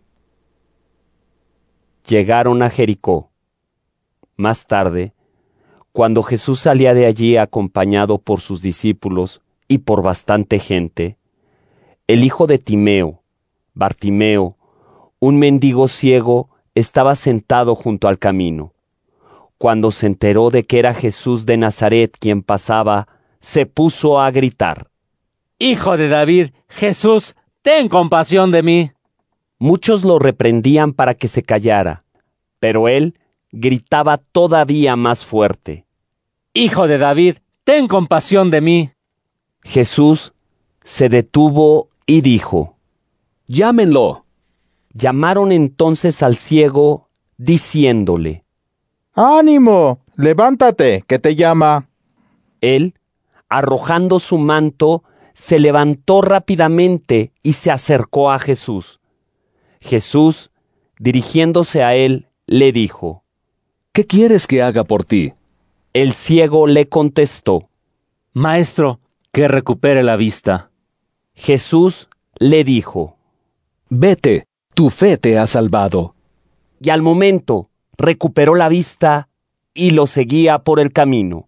Llegaron a Jericó. Más tarde, cuando Jesús salía de allí acompañado por sus discípulos y por bastante gente, el hijo de Timeo, Bartimeo, un mendigo ciego, estaba sentado junto al camino. Cuando se enteró de que era Jesús de Nazaret quien pasaba, se puso a gritar: Hijo de David, Jesús, ten compasión de mí. Muchos lo reprendían para que se callara, pero él gritaba todavía más fuerte: Hijo de David, ten compasión de mí. Jesús se detuvo y dijo: Llámenlo. Llamaron entonces al ciego, diciéndole: ¡Ánimo! Levántate, que te llama. Él, arrojando su manto, se levantó rápidamente y se acercó a Jesús. Jesús, dirigiéndose a él, le dijo: ¿Qué quieres que haga por ti? El ciego le contestó: Maestro, que recupere la vista. Jesús le dijo: Vete, tu fe te ha salvado. Y al momento recuperó la vista y lo seguía por el camino.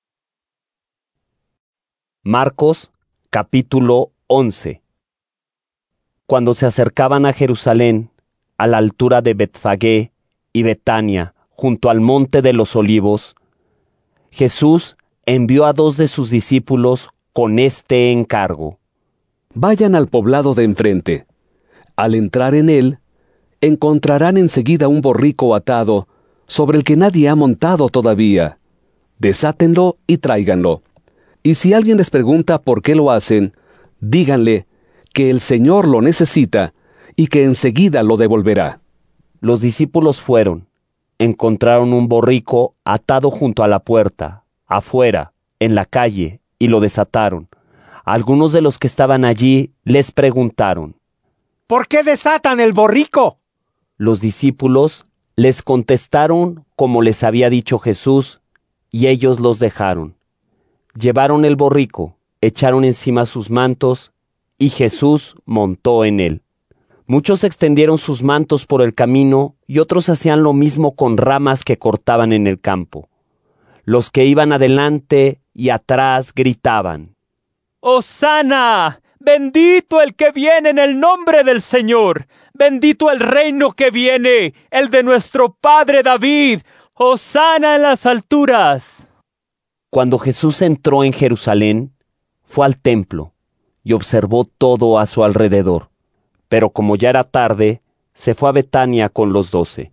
Marcos, capítulo once. Cuando se acercaban a Jerusalén, a la altura de Betfagé y Betania, junto al monte de los Olivos, Jesús envió a dos de sus discípulos con este encargo: Vayan al poblado de enfrente. Al entrar en él, encontrarán enseguida un borrico atado, sobre el que nadie ha montado todavía. Desátenlo y tráiganlo. Y si alguien les pregunta por qué lo hacen, díganle que el Señor lo necesita y que enseguida lo devolverá. Los discípulos fueron, encontraron un borrico atado junto a la puerta, afuera, en la calle, y lo desataron. Algunos de los que estaban allí les preguntaron: ¿Por qué desatan el borrico? Los discípulos Les contestaron como les había dicho Jesús, y ellos los dejaron. Llevaron el borrico, echaron encima sus mantos, y Jesús montó en él. Muchos extendieron sus mantos por el camino, y otros hacían lo mismo con ramas que cortaban en el campo. Los que iban adelante y atrás gritaban: ¡Hosana! ¡Bendito el que viene en el nombre del Señor! ¡Bendito el reino que viene, el de nuestro padre David! ¡Hosana en las alturas! Cuando Jesús entró en Jerusalén, fue al templo y observó todo a su alrededor. Pero como ya era tarde, se fue a Betania con los doce.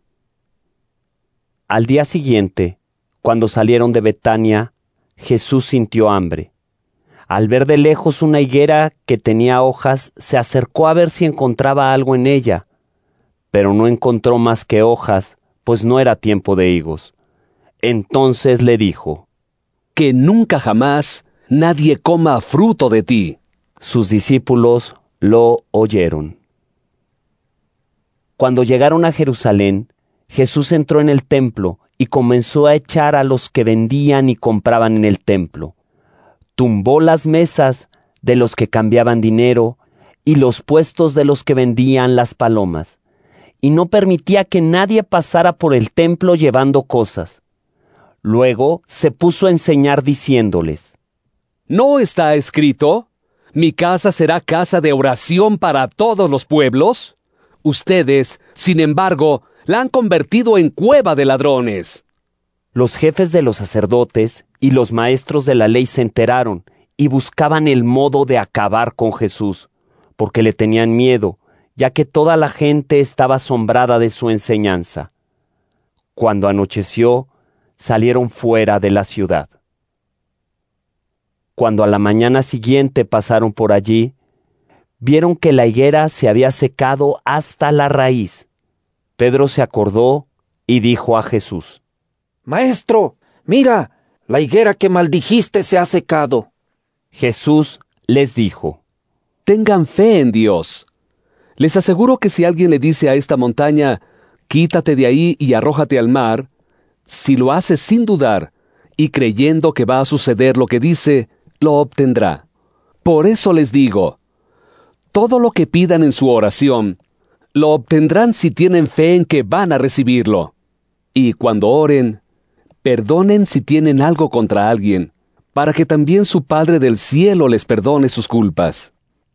Al día siguiente, cuando salieron de Betania, Jesús sintió hambre. Al ver de lejos una higuera que tenía hojas, se acercó a ver si encontraba algo en ella, pero no encontró más que hojas, pues no era tiempo de higos. Entonces le dijo: Que nunca jamás nadie coma fruto de ti. Sus discípulos lo oyeron. Cuando llegaron a Jerusalén, Jesús entró en el templo y comenzó a echar a los que vendían y compraban en el templo. Tumbó las mesas de los que cambiaban dinero y los puestos de los que vendían las palomas, y no permitía que nadie pasara por el templo llevando cosas. Luego se puso a enseñar diciéndoles: ¿No está escrito: mi casa será casa de oración para todos los pueblos? Ustedes, sin embargo, la han convertido en cueva de ladrones. Los jefes de los sacerdotes y los maestros de la ley se enteraron y buscaban el modo de acabar con Jesús, porque le tenían miedo, ya que toda la gente estaba asombrada de su enseñanza. Cuando anocheció, salieron fuera de la ciudad. Cuando a la mañana siguiente pasaron por allí, vieron que la higuera se había secado hasta la raíz. Pedro se acordó y dijo a Jesús: Maestro, mira, la higuera que maldijiste se ha secado. Jesús les dijo: Tengan fe en Dios. Les aseguro que si alguien le dice a esta montaña: quítate de ahí y arrójate al mar, si lo hace sin dudar y creyendo que va a suceder lo que dice, lo obtendrá. Por eso les digo, todo lo que pidan en su oración, lo obtendrán si tienen fe en que van a recibirlo. Y cuando oren, perdonen si tienen algo contra alguien, para que también su Padre del cielo les perdone sus culpas.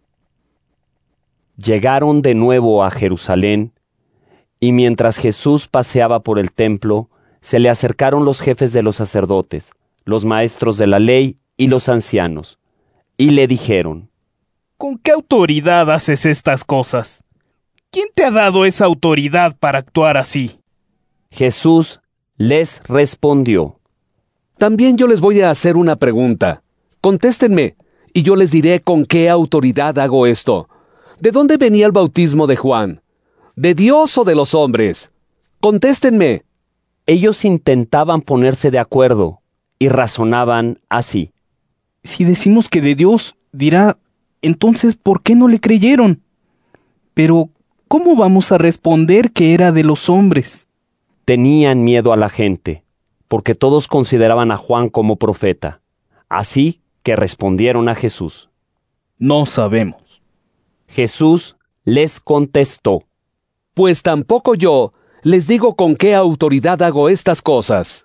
Llegaron de nuevo a Jerusalén, y mientras Jesús paseaba por el templo, se le acercaron los jefes de los sacerdotes, los maestros de la ley y los ancianos, y le dijeron: ¿Con qué autoridad haces estas cosas? ¿Quién te ha dado esa autoridad para actuar así? Jesús les respondió: También yo les voy a hacer una pregunta. Contéstenme, y yo les diré con qué autoridad hago esto. ¿De dónde venía el bautismo de Juan? ¿De Dios o de los hombres? Contéstenme. Ellos intentaban ponerse de acuerdo y razonaban así: Si decimos que de Dios, dirá, entonces, ¿por qué no le creyeron? Pero, ¿cómo vamos a responder que era de los hombres? Tenían miedo a la gente, porque todos consideraban a Juan como profeta. Así que respondieron a Jesús: No sabemos. Jesús les contestó: Pues tampoco yo les digo con qué autoridad hago estas cosas.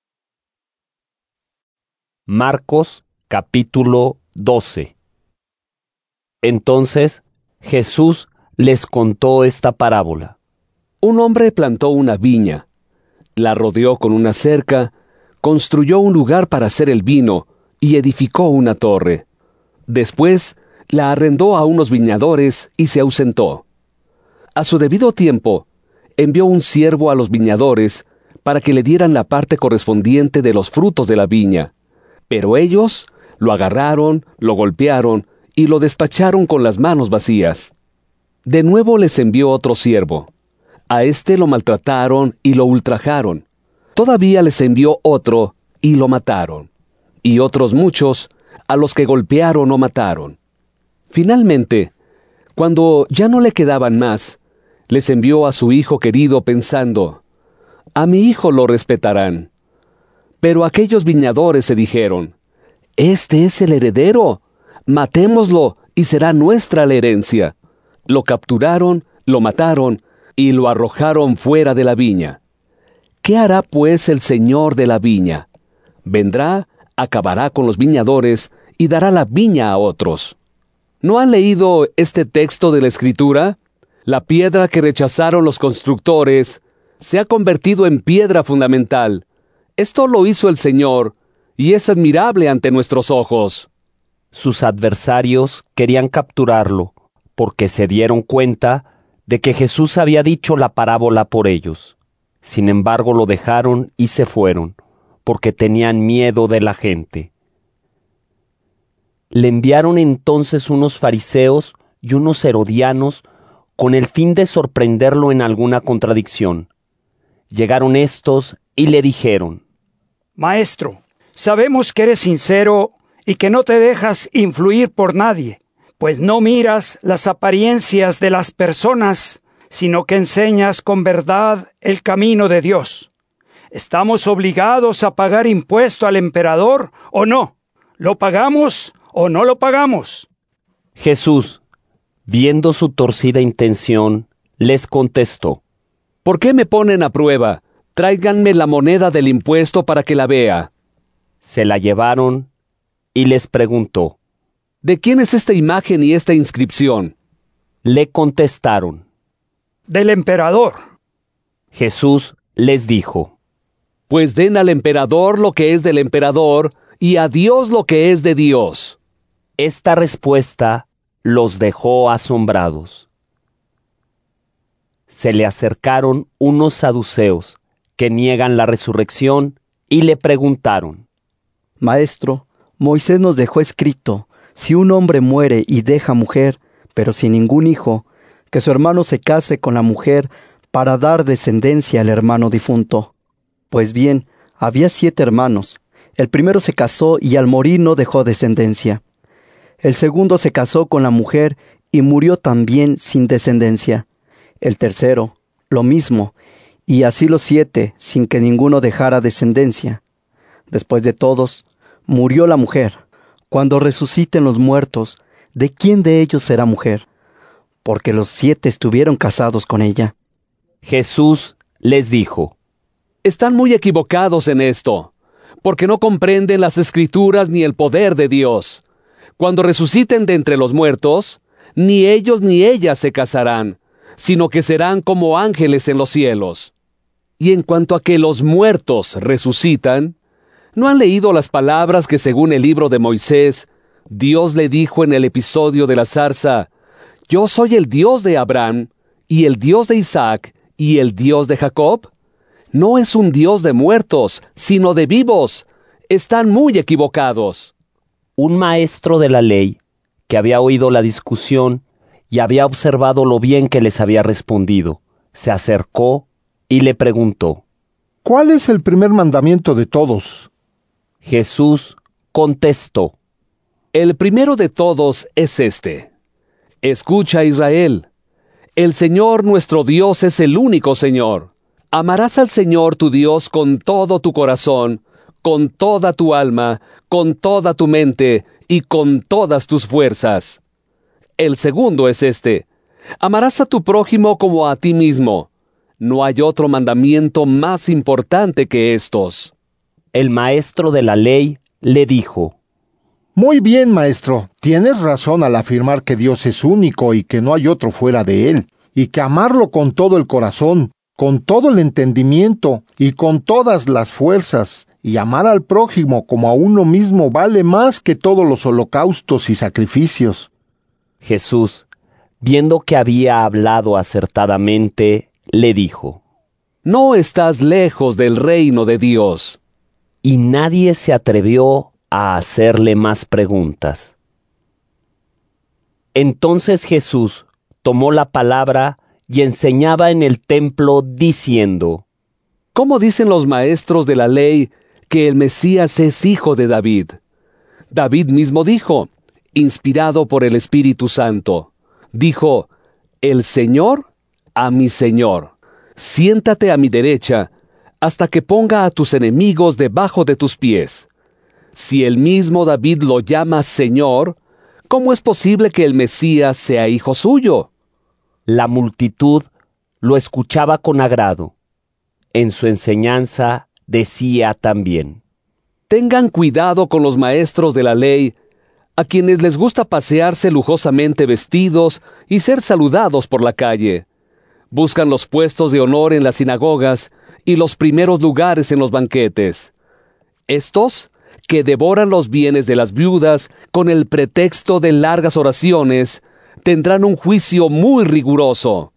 Marcos capítulo doce. Entonces Jesús les contó esta parábola. Un hombre plantó una viña, la rodeó con una cerca, construyó un lugar para hacer el vino y edificó una torre. Después la arrendó a unos viñadores y se ausentó. A su debido tiempo, envió un siervo a los viñadores para que le dieran la parte correspondiente de los frutos de la viña. Pero ellos lo agarraron, lo golpearon y lo despacharon con las manos vacías. De nuevo les envió otro siervo. A éste lo maltrataron y lo ultrajaron. Todavía les envió otro y lo mataron. Y otros muchos a los que golpearon o mataron. Finalmente, cuando ya no le quedaban más, les envió a su hijo querido pensando, a mi hijo lo respetarán. Pero aquellos viñadores se dijeron, este es el heredero, matémoslo y será nuestra la herencia. Lo capturaron, lo mataron y lo arrojaron fuera de la viña. ¿Qué hará pues el señor de la viña? Vendrá, acabará con los viñadores y dará la viña a otros. ¿No han leído este texto de la Escritura? La piedra que rechazaron los constructores se ha convertido en piedra fundamental. Esto lo hizo el Señor, y es admirable ante nuestros ojos. Sus adversarios querían capturarlo, porque se dieron cuenta de que Jesús había dicho la parábola por ellos. Sin embargo, lo dejaron y se fueron, porque tenían miedo de la gente. Le enviaron entonces unos fariseos y unos herodianos con el fin de sorprenderlo en alguna contradicción. Llegaron estos y le dijeron, Maestro, sabemos que eres sincero y que no te dejas influir por nadie, pues no miras las apariencias de las personas, sino que enseñas con verdad el camino de Dios. ¿Estamos obligados a pagar impuesto al emperador o no? ¿Lo pagamos o no lo pagamos? Jesús, viendo su torcida intención, les contestó, ¿por qué me ponen a prueba? Tráiganme la moneda del impuesto para que la vea. Se la llevaron y les preguntó, ¿de quién es esta imagen y esta inscripción? Le contestaron, del emperador. Jesús les dijo, pues den al emperador lo que es del emperador y a Dios lo que es de Dios. Esta respuesta los dejó asombrados. Se le acercaron unos saduceos que niegan la resurrección y le preguntaron, Maestro, Moisés nos dejó escrito, si un hombre muere y deja mujer, pero sin ningún hijo, que su hermano se case con la mujer para dar descendencia al hermano difunto. Pues bien, había siete hermanos. El primero se casó y al morir no dejó descendencia. El segundo se casó con la mujer y murió también sin descendencia. El tercero, lo mismo, y así los siete, sin que ninguno dejara descendencia. Después de todos, murió la mujer. Cuando resuciten los muertos, ¿de quién de ellos será mujer? Porque los siete estuvieron casados con ella. Jesús les dijo, están muy equivocados en esto, porque no comprenden las Escrituras ni el poder de Dios. Cuando resuciten de entre los muertos, ni ellos ni ellas se casarán, sino que serán como ángeles en los cielos. Y en cuanto a que los muertos resucitan, ¿no han leído las palabras que según el libro de Moisés, Dios le dijo en el episodio de la zarza, yo soy el Dios de Abraham, y el Dios de Isaac, y el Dios de Jacob? No es un Dios de muertos, sino de vivos. Están muy equivocados. Un maestro de la ley, que había oído la discusión y había observado lo bien que les había respondido, se acercó y le preguntó, ¿cuál es el primer mandamiento de todos? Jesús contestó, el primero de todos es este. Escucha, Israel, el Señor nuestro Dios es el único Señor. Amarás al Señor tu Dios con todo tu corazón, con toda tu alma, con toda tu mente y con todas tus fuerzas. El segundo es este, amarás a tu prójimo como a ti mismo. No hay otro mandamiento más importante que estos. El maestro de la ley le dijo, muy bien, maestro, tienes razón al afirmar que Dios es único y que no hay otro fuera de él, y que amarlo con todo el corazón, con todo el entendimiento y con todas las fuerzas, y amar al prójimo como a uno mismo vale más que todos los holocaustos y sacrificios. Jesús, viendo que había hablado acertadamente, le dijo, no estás lejos del reino de Dios. Y nadie se atrevió a hacerle más preguntas. Entonces Jesús tomó la palabra y enseñaba en el templo diciendo, ¿cómo dicen los maestros de la ley que el Mesías es hijo de David? David mismo dijo, inspirado por el Espíritu Santo, dijo, el Señor a mi Señor: siéntate a mi derecha, hasta que ponga a tus enemigos debajo de tus pies. Si el mismo David lo llama Señor, ¿cómo es posible que el Mesías sea hijo suyo? La multitud lo escuchaba con agrado. En su enseñanza decía también: Tengan cuidado con los maestros de la ley, a quienes les gusta pasearse lujosamente vestidos y ser saludados por la calle. Buscan los puestos de honor en las sinagogas y los primeros lugares en los banquetes. Estos, que devoran los bienes de las viudas con el pretexto de largas oraciones, tendrán un juicio muy riguroso.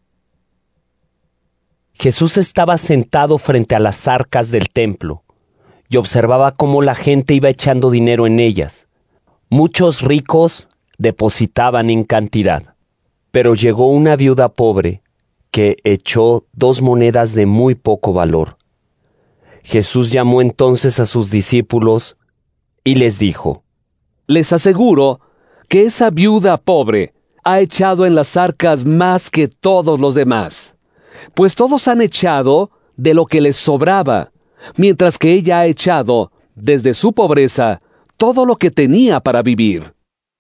Jesús estaba sentado frente a las arcas del templo y observaba cómo la gente iba echando dinero en ellas. Muchos ricos depositaban en cantidad, pero llegó una viuda pobre que echó dos monedas de muy poco valor. Jesús llamó entonces a sus discípulos y les dijo: Les aseguro que esa viuda pobre ha echado en las arcas más que todos los demás, pues todos han echado de lo que les sobraba, mientras que ella ha echado, desde su pobreza, todo lo que tenía para vivir.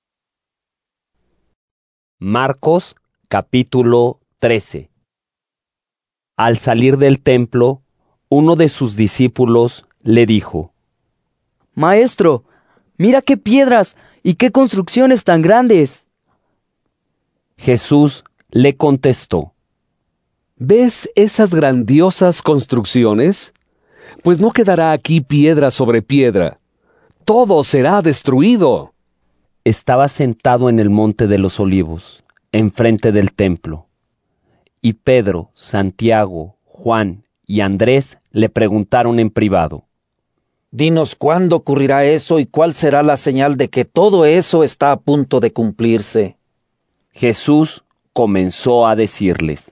Marcos capítulo trece. Al salir del templo, uno de sus discípulos le dijo: Maestro, mira qué piedras y qué construcciones tan grandes. Jesús le contestó: ¿Ves esas grandiosas construcciones? Pues no quedará aquí piedra sobre piedra. Todo será destruido. Estaba sentado en el monte de los Olivos, enfrente del templo, y Pedro, Santiago, Juan y Andrés le preguntaron en privado: Dinos cuándo ocurrirá eso y cuál será la señal de que todo eso está a punto de cumplirse. Jesús comenzó a decirles: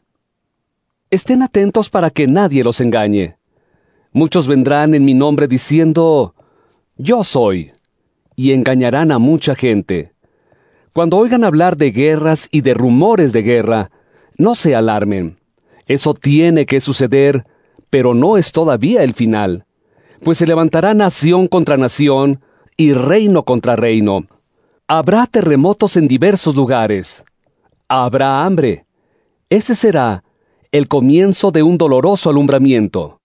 Estén atentos para que nadie los engañe. Muchos vendrán en mi nombre diciendo: Yo soy, y engañarán a mucha gente. Cuando oigan hablar de guerras y de rumores de guerra, no se alarmen. Eso tiene que suceder, pero no es todavía el final. Pues se levantará nación contra nación y reino contra reino. Habrá terremotos en diversos lugares. Habrá hambre. Ese será el comienzo de un doloroso alumbramiento.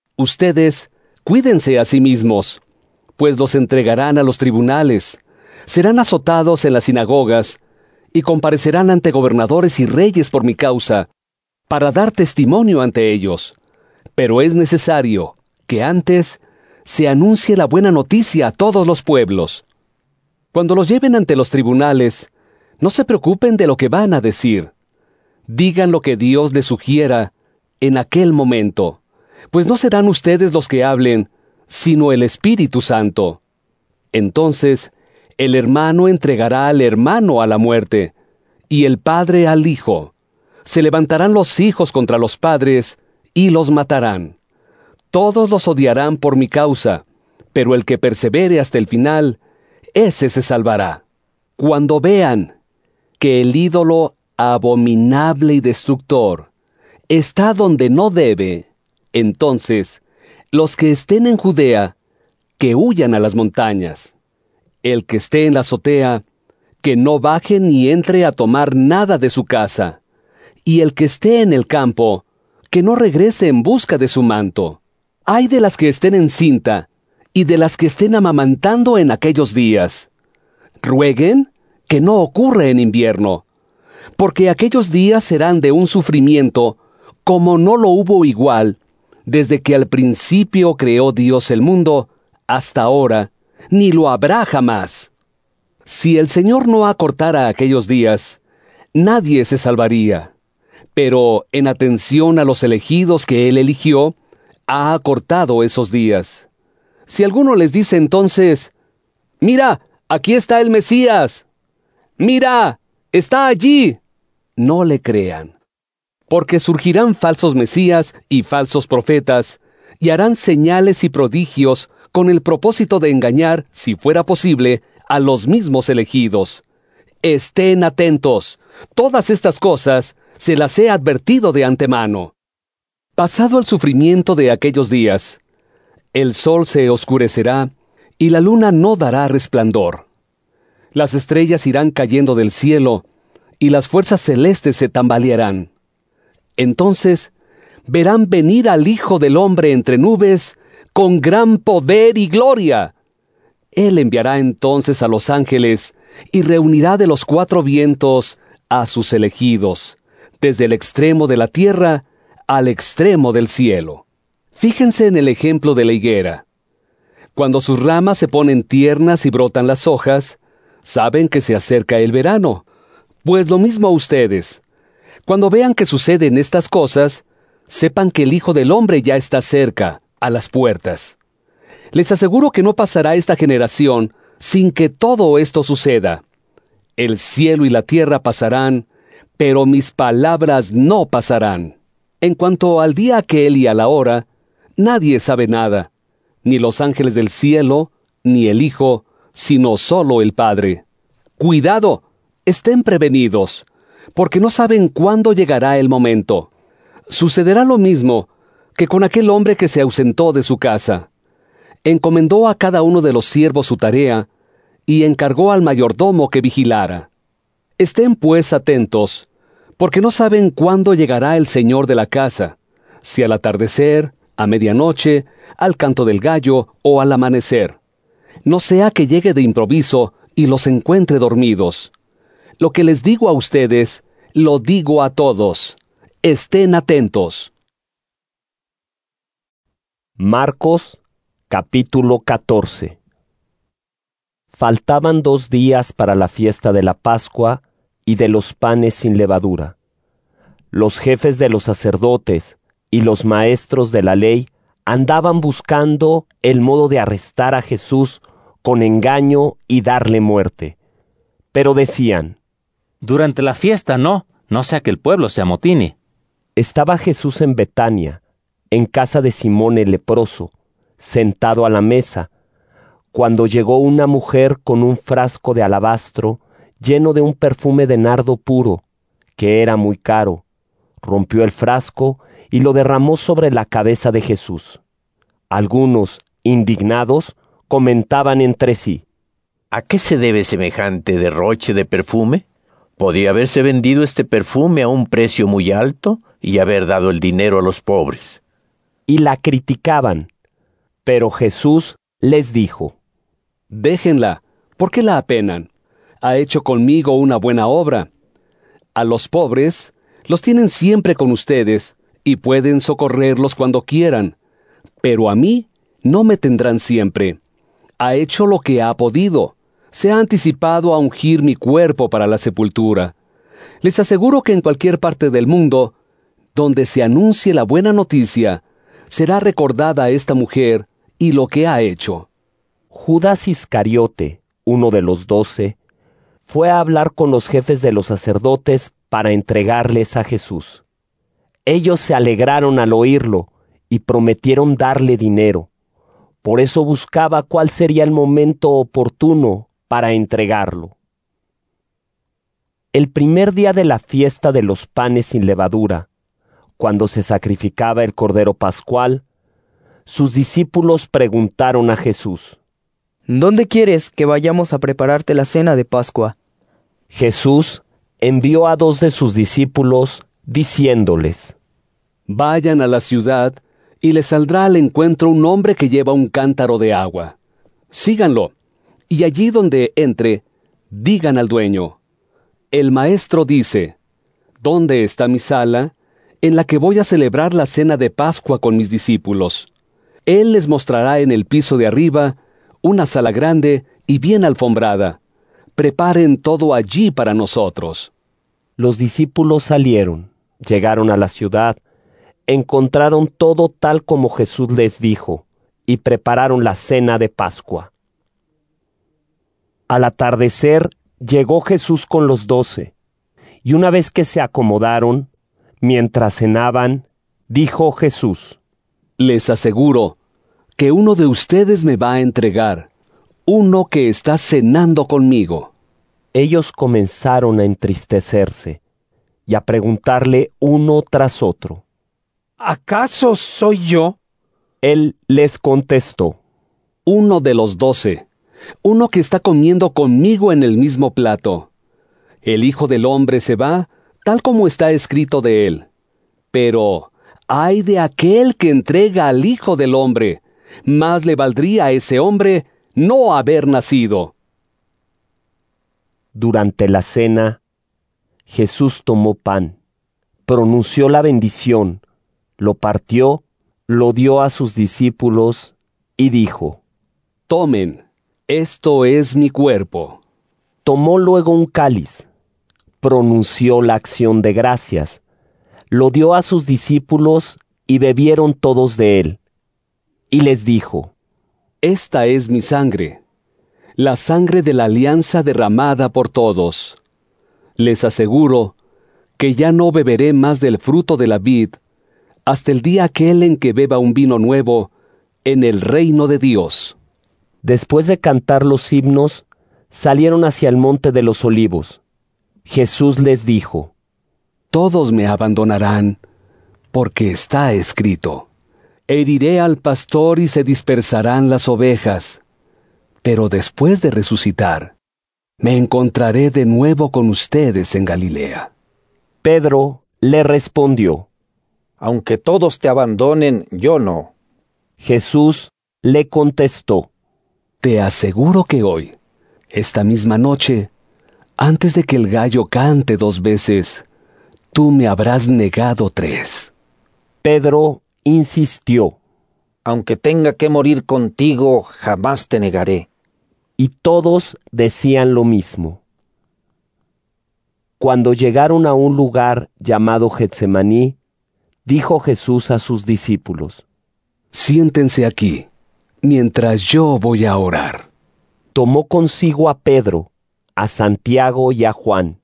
Ustedes cuídense a sí mismos, pues los entregarán a los tribunales, serán azotados en las sinagogas, y comparecerán ante gobernadores y reyes por mi causa, para dar testimonio ante ellos. Pero es necesario que antes se anuncie la buena noticia a todos los pueblos. Cuando los lleven ante los tribunales, no se preocupen de lo que van a decir. Digan lo que Dios les sugiera en aquel momento, pues no serán ustedes los que hablen, sino el Espíritu Santo. Entonces, el hermano entregará al hermano a la muerte, y el padre al hijo. Se levantarán los hijos contra los padres, y los matarán. Todos los odiarán por mi causa, pero el que persevere hasta el final, ese se salvará. Cuando vean que el ídolo abominable y destructor está donde no debe, entonces, los que estén en Judea, que huyan a las montañas. El que esté en la azotea, que no baje ni entre a tomar nada de su casa. Y el que esté en el campo, que no regrese en busca de su manto. Ay de las que estén encinta, y de las que estén amamantando en aquellos días. Rueguen que no ocurra en invierno, porque aquellos días serán de un sufrimiento, como no lo hubo igual, desde que al principio creó Dios el mundo, hasta ahora, ni lo habrá jamás. Si el Señor no acortara aquellos días, nadie se salvaría. Pero, en atención a los elegidos que Él eligió, ha acortado esos días. Si alguno les dice entonces: «Mira, aquí está el Mesías», «Mira, está allí», no le crean. Porque surgirán falsos mesías y falsos profetas, y harán señales y prodigios con el propósito de engañar, si fuera posible, a los mismos elegidos. Estén atentos. Todas estas cosas se las he advertido de antemano. Pasado el sufrimiento de aquellos días, el sol se oscurecerá y la luna no dará resplandor. Las estrellas irán cayendo del cielo y las fuerzas celestes se tambalearán. Entonces verán venir al Hijo del Hombre entre nubes con gran poder y gloria. Él enviará entonces a los ángeles y reunirá de los cuatro vientos a sus elegidos, desde el extremo de la tierra al extremo del cielo. Fíjense en el ejemplo de la higuera. Cuando sus ramas se ponen tiernas y brotan las hojas, saben que se acerca el verano. Pues lo mismo a ustedes. Cuando vean que suceden estas cosas, sepan que el Hijo del Hombre ya está cerca, a las puertas. Les aseguro que no pasará esta generación sin que todo esto suceda. El cielo y la tierra pasarán, pero mis palabras no pasarán. En cuanto al día aquel y a la hora, nadie sabe nada, ni los ángeles del cielo, ni el Hijo, sino solo el Padre. ¡Cuidado! Estén prevenidos, porque no saben cuándo llegará el momento. Sucederá lo mismo que con aquel hombre que se ausentó de su casa. Encomendó a cada uno de los siervos su tarea, y encargó al mayordomo que vigilara. Estén pues atentos, porque no saben cuándo llegará el señor de la casa, si al atardecer, a medianoche, al canto del gallo o al amanecer. No sea que llegue de improviso y los encuentre dormidos. Lo que les digo a ustedes, lo digo a todos. Estén atentos. Marcos, capítulo catorce. Faltaban dos días para la fiesta de la Pascua y de los panes sin levadura. Los jefes de los sacerdotes y los maestros de la ley andaban buscando el modo de arrestar a Jesús con engaño y darle muerte. Pero decían: Durante la fiesta no, no sea que el pueblo se amotine. Estaba Jesús en Betania, en casa de Simón el leproso, sentado a la mesa, cuando llegó una mujer con un frasco de alabastro lleno de un perfume de nardo puro, que era muy caro. Rompió el frasco y lo derramó sobre la cabeza de Jesús. Algunos, indignados, comentaban entre sí: ¿A qué se debe semejante derroche de perfume? Podía haberse vendido este perfume a un precio muy alto y haber dado el dinero a los pobres. Y la criticaban. Pero Jesús les dijo: Déjenla, ¿por qué la apenan? Ha hecho conmigo una buena obra. A los pobres los tienen siempre con ustedes y pueden socorrerlos cuando quieran, pero a mí no me tendrán siempre. Ha hecho lo que ha podido. Se ha anticipado a ungir mi cuerpo para la sepultura. Les aseguro que en cualquier parte del mundo, donde se anuncie la buena noticia, será recordada esta mujer y lo que ha hecho. Judas Iscariote, uno de los doce, fue a hablar con los jefes de los sacerdotes para entregarles a Jesús. Ellos se alegraron al oírlo y prometieron darle dinero. Por eso buscaba cuál sería el momento oportuno para entregarlo. El primer día de la fiesta de los panes sin levadura, cuando se sacrificaba el cordero pascual, sus discípulos preguntaron a Jesús: ¿Dónde quieres que vayamos a prepararte la cena de Pascua? Jesús envió a dos de sus discípulos, diciéndoles: Vayan a la ciudad, y les saldrá al encuentro un hombre que lleva un cántaro de agua. Síganlo, y allí donde entre, digan al dueño: El maestro dice: ¿Dónde está mi sala, en la que voy a celebrar la cena de Pascua con mis discípulos? Él les mostrará en el piso de arriba una sala grande y bien alfombrada. Preparen todo allí para nosotros. Los discípulos salieron, llegaron a la ciudad, encontraron todo tal como Jesús les dijo, y prepararon la cena de Pascua. Al atardecer llegó Jesús con los doce, y una vez que se acomodaron, mientras cenaban, dijo Jesús: Les aseguro que uno de ustedes me va a entregar, uno que está cenando conmigo. Ellos comenzaron a entristecerse, y a preguntarle uno tras otro: ¿Acaso soy yo? Él les contestó: Uno de los doce, uno que está comiendo conmigo en el mismo plato. El Hijo del Hombre se va, tal como está escrito de él. Pero ay de aquel que entrega al Hijo del Hombre, más le valdría a ese hombre no haber nacido. Durante la cena, Jesús tomó pan, pronunció la bendición, lo partió, lo dio a sus discípulos y dijo: Tomen, esto es mi cuerpo. Tomó luego un cáliz, pronunció la acción de gracias, lo dio a sus discípulos y bebieron todos de él. Y les dijo: Esta es mi sangre, la sangre de la alianza derramada por todos. Les aseguro que ya no beberé más del fruto de la vid hasta el día aquel en que beba un vino nuevo en el reino de Dios. Después de cantar los himnos, salieron hacia el monte de los olivos. Jesús les dijo: Todos me abandonarán, porque está escrito: Heriré al pastor y se dispersarán las ovejas. Pero después de resucitar, me encontraré de nuevo con ustedes en Galilea. Pedro le respondió: Aunque todos te abandonen, yo no. Jesús le contestó: Te aseguro que hoy, esta misma noche, antes de que el gallo cante dos veces, tú me habrás negado tres. Pedro insistió: Aunque tenga que morir contigo, jamás te negaré. Y todos decían lo mismo. Cuando llegaron a un lugar llamado Getsemaní, dijo Jesús a sus discípulos: Siéntense aquí, mientras yo voy a orar. Tomó consigo a Pedro, a Santiago y a Juan.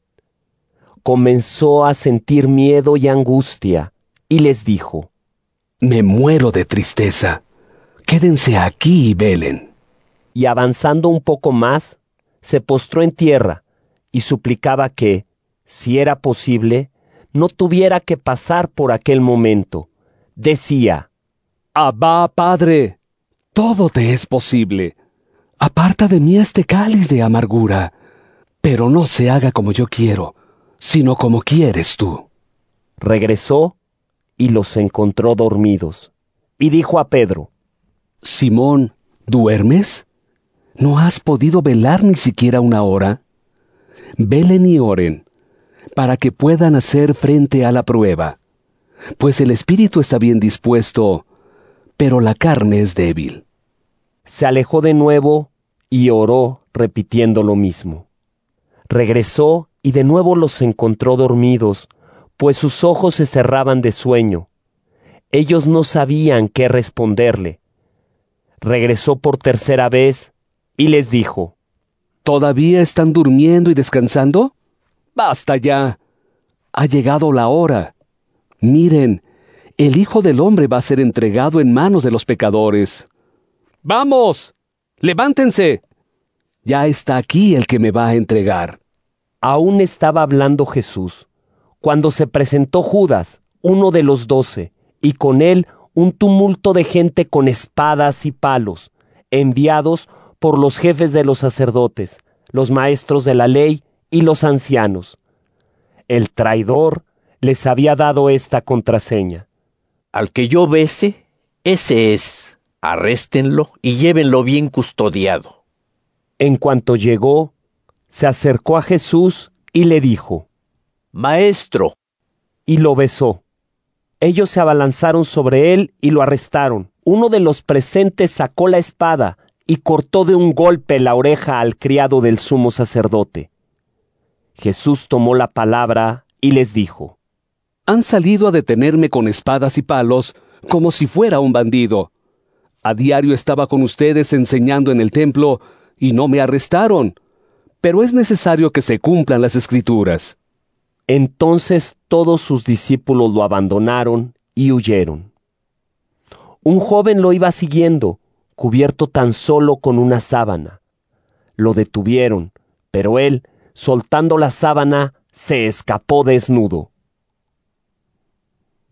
Comenzó a sentir miedo y angustia, y les dijo: Me muero de tristeza. Quédense aquí y velen. Y avanzando un poco más, se postró en tierra y suplicaba que, si era posible, no tuviera que pasar por aquel momento. Decía: Abba, Padre, todo te es posible. Aparta de mí este cáliz de amargura, pero no se haga como yo quiero, sino como quieres tú. Regresó y los encontró dormidos, y dijo a Pedro: Simón, ¿duermes? ¿No has podido velar ni siquiera una hora? Velen y oren, para que puedan hacer frente a la prueba, pues el espíritu está bien dispuesto, pero la carne es débil. Se alejó de nuevo y oró repitiendo lo mismo. Regresó y de nuevo los encontró dormidos, pues sus ojos se cerraban de sueño. Ellos no sabían qué responderle. Regresó por tercera vez y les dijo: ¿Todavía están durmiendo y descansando? ¡Basta ya! Ha llegado la hora. Miren, el Hijo del Hombre va a ser entregado en manos de los pecadores. ¡Vamos! ¡Levántense! Ya está aquí el que me va a entregar. Aún estaba hablando Jesús, cuando se presentó Judas, uno de los doce, y con él un tumulto de gente con espadas y palos, enviados por los jefes de los sacerdotes, los maestros de la ley y los ancianos. El traidor les había dado esta contraseña: Al que yo bese, ese es. Arréstenlo y llévenlo bien custodiado. En cuanto llegó, se acercó a Jesús y le dijo: Maestro. Y lo besó. Ellos se abalanzaron sobre él y lo arrestaron. Uno de los presentes sacó la espada y cortó de un golpe la oreja al criado del sumo sacerdote. Jesús tomó la palabra y les dijo: Han salido a detenerme con espadas y palos como si fuera un bandido. A diario estaba con ustedes enseñando en el templo y no me arrestaron, pero es necesario que se cumplan las Escrituras. Entonces todos sus discípulos lo abandonaron y huyeron. Un joven lo iba siguiendo, cubierto tan solo con una sábana. Lo detuvieron, pero él, soltando la sábana, se escapó desnudo.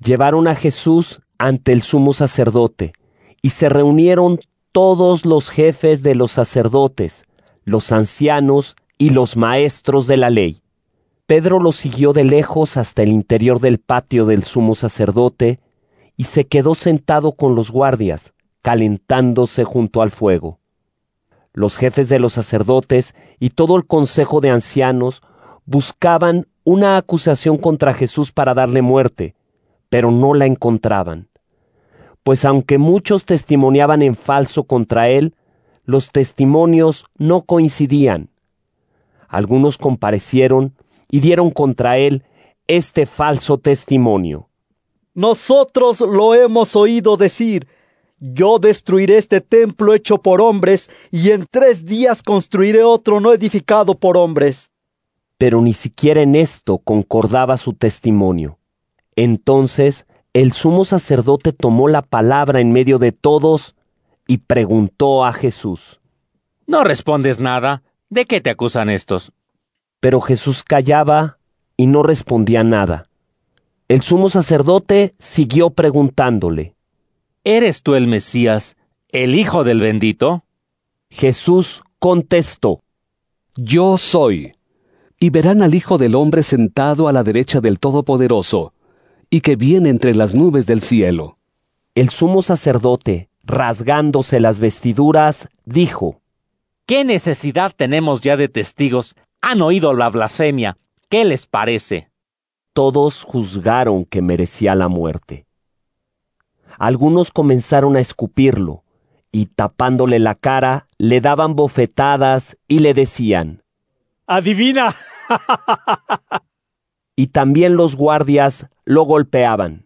Llevaron a Jesús ante el sumo sacerdote, y se reunieron todos los jefes de los sacerdotes, los ancianos y los maestros de la ley. Pedro lo siguió de lejos hasta el interior del patio del sumo sacerdote, y se quedó sentado con los guardias, calentándose junto al fuego. Los jefes de los sacerdotes y todo el consejo de ancianos buscaban una acusación contra Jesús para darle muerte, pero no la encontraban. Pues aunque muchos testimoniaban en falso contra él, los testimonios no coincidían. Algunos comparecieron y dieron contra él este falso testimonio. Nosotros lo hemos oído decir: yo destruiré este templo hecho por hombres, y en tres días construiré otro no edificado por hombres. Pero ni siquiera en esto concordaba su testimonio. Entonces el sumo sacerdote tomó la palabra en medio de todos y preguntó a Jesús: ¿No respondes nada? ¿De qué te acusan estos? Pero Jesús callaba y no respondía nada. El sumo sacerdote siguió preguntándole: ¿Eres tú el Mesías, el Hijo del Bendito? Jesús contestó: Yo soy. Y verán al Hijo del Hombre sentado a la derecha del Todopoderoso, y que viene entre las nubes del cielo. El sumo sacerdote, rasgándose las vestiduras, dijo: ¿Qué necesidad tenemos ya de testigos? Han oído la blasfemia. ¿Qué les parece? Todos juzgaron que merecía la muerte. Algunos comenzaron a escupirlo, y tapándole la cara, le daban bofetadas y le decían: ¡Adivina! Y también los guardias lo golpeaban.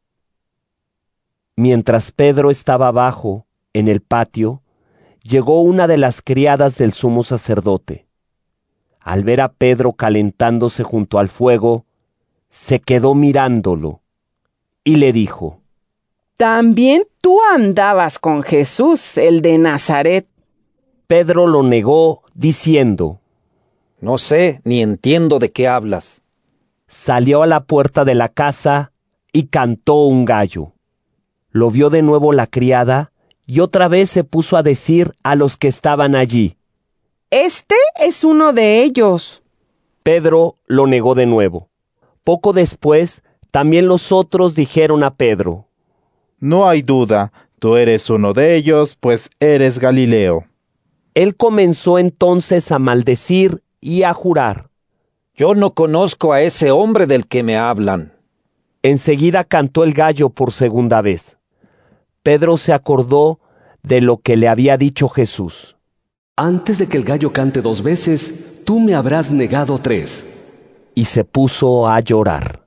Mientras Pedro estaba abajo, en el patio, llegó una de las criadas del sumo sacerdote. Al ver a Pedro calentándose junto al fuego, se quedó mirándolo y le dijo: También tú andabas con Jesús, el de Nazaret. Pedro lo negó, diciendo: No sé ni entiendo de qué hablas. Salió a la puerta de la casa y cantó un gallo. Lo vio de nuevo la criada y otra vez se puso a decir a los que estaban allí: Este es uno de ellos. Pedro lo negó de nuevo. Poco después, también los otros dijeron a Pedro: No hay duda, tú eres uno de ellos, pues eres Galileo. Él comenzó entonces a maldecir y a jurar: Yo no conozco a ese hombre del que me hablan. Enseguida cantó el gallo por segunda vez. Pedro se acordó de lo que le había dicho Jesús: Antes de que el gallo cante dos veces, tú me habrás negado tres. Y se puso a llorar.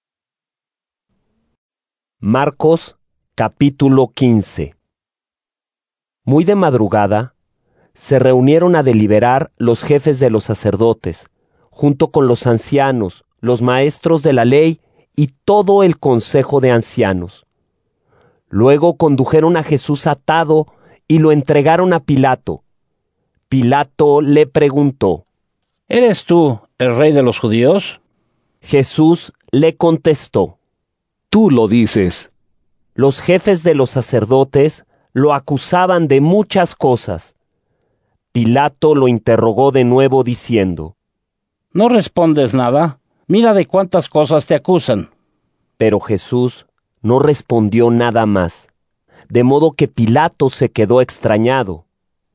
Marcos, capítulo quince. Muy de madrugada, se reunieron a deliberar los jefes de los sacerdotes, junto con los ancianos, los maestros de la ley y todo el consejo de ancianos. Luego condujeron a Jesús atado y lo entregaron a Pilato. Pilato le preguntó: ¿Eres tú el rey de los judíos? Jesús le contestó: Tú lo dices. Los jefes de los sacerdotes lo acusaban de muchas cosas. Pilato lo interrogó de nuevo diciendo: ¿No respondes nada? Mira de cuántas cosas te acusan. Pero Jesús no respondió nada más, de modo que Pilato se quedó extrañado.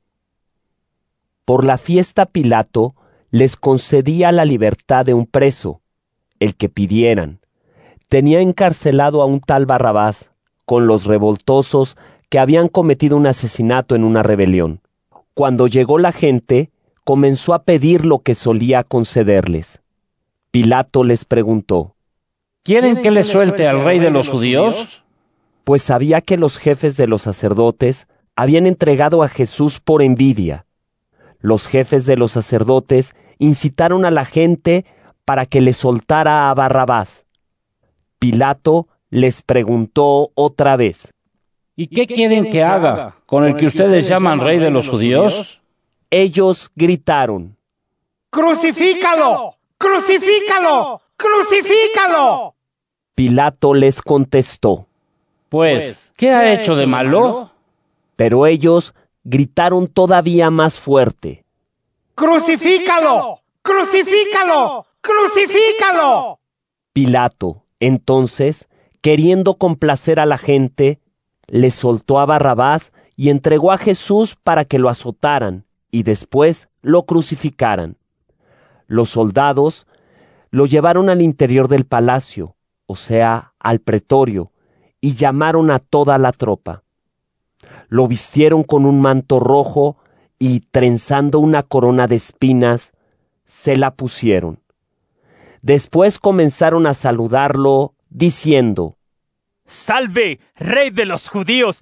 Por la fiesta Pilato les concedía la libertad de un preso, el que pidieran. Tenía encarcelado a un tal Barrabás, con los revoltosos que habían cometido un asesinato en una rebelión. Cuando llegó la gente, comenzó a pedir lo que solía concederles. Pilato les preguntó: ¿Quieren que les suelte al rey de los judíos? Pues sabía que los jefes de los sacerdotes habían entregado a Jesús por envidia. Los jefes de los sacerdotes incitaron a la gente para que le soltara a Barrabás. Pilato les preguntó otra vez: ¿Y qué quieren que haga con el que ustedes llaman rey de los judíos? Ellos gritaron: ¡Crucifícalo! ¡Crucifícalo! ¡Crucifícalo! Pilato les contestó: Pues, ¿qué ha hecho de malo? Pero ellos gritaron todavía más fuerte: ¡Crucifícalo! ¡Crucifícalo! ¡Crucifícalo! Pilato, entonces, queriendo complacer a la gente, le soltó a Barrabás y entregó a Jesús para que lo azotaran y después lo crucificaran. Los soldados lo llevaron al interior del palacio, o sea, al pretorio, y llamaron a toda la tropa. Lo vistieron con un manto rojo y, trenzando una corona de espinas, se la pusieron. Después comenzaron a saludarlo, diciendo: ¡Salve, rey de los judíos!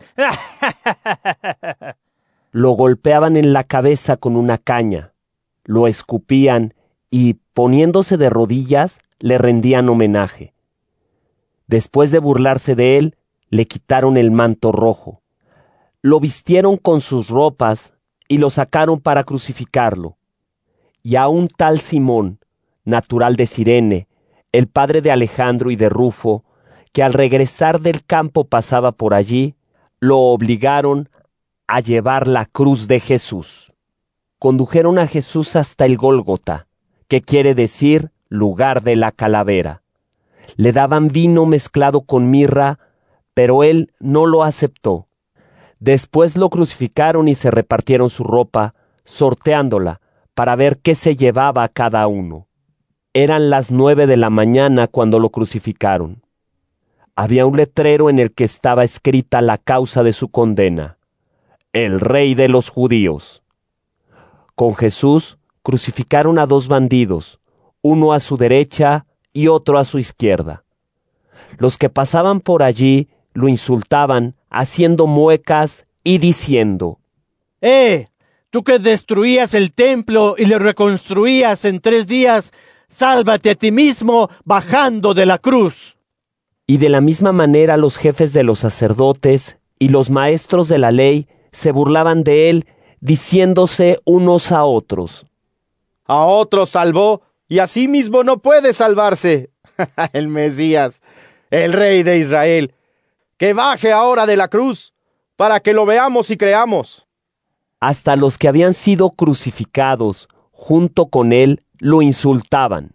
Lo golpeaban en la cabeza con una caña, lo escupían y, poniéndose de rodillas, le rendían homenaje. Después de burlarse de él, le quitaron el manto rojo. Lo vistieron con sus ropas y lo sacaron para crucificarlo. Y a un tal Simón, natural de Cirene, el padre de Alejandro y de Rufo, que al regresar del campo pasaba por allí, lo obligaron a llevar la cruz de Jesús. Condujeron a Jesús hasta el Gólgota, que quiere decir lugar de la calavera. Le daban vino mezclado con mirra, pero él no lo aceptó. Después lo crucificaron y se repartieron su ropa, sorteándola, para ver qué se llevaba cada uno. Eran las nueve de la mañana cuando lo crucificaron. Había un letrero en el que estaba escrita la causa de su condena: el rey de los judíos. Con Jesús crucificaron a dos bandidos, uno a su derecha y otro a su izquierda. Los que pasaban por allí lo insultaban, haciendo muecas y diciendo: ¡Eh! Tú que destruías el templo y lo reconstruías en tres días, sálvate a ti mismo bajando de la cruz. Y de la misma manera los jefes de los sacerdotes y los maestros de la ley se burlaban de él, diciéndose unos a otros: A otros salvó, y a sí mismo no puede salvarse. El Mesías, el Rey de Israel, que baje ahora de la cruz, para que lo veamos y creamos. Hasta los que habían sido crucificados junto con él lo insultaban.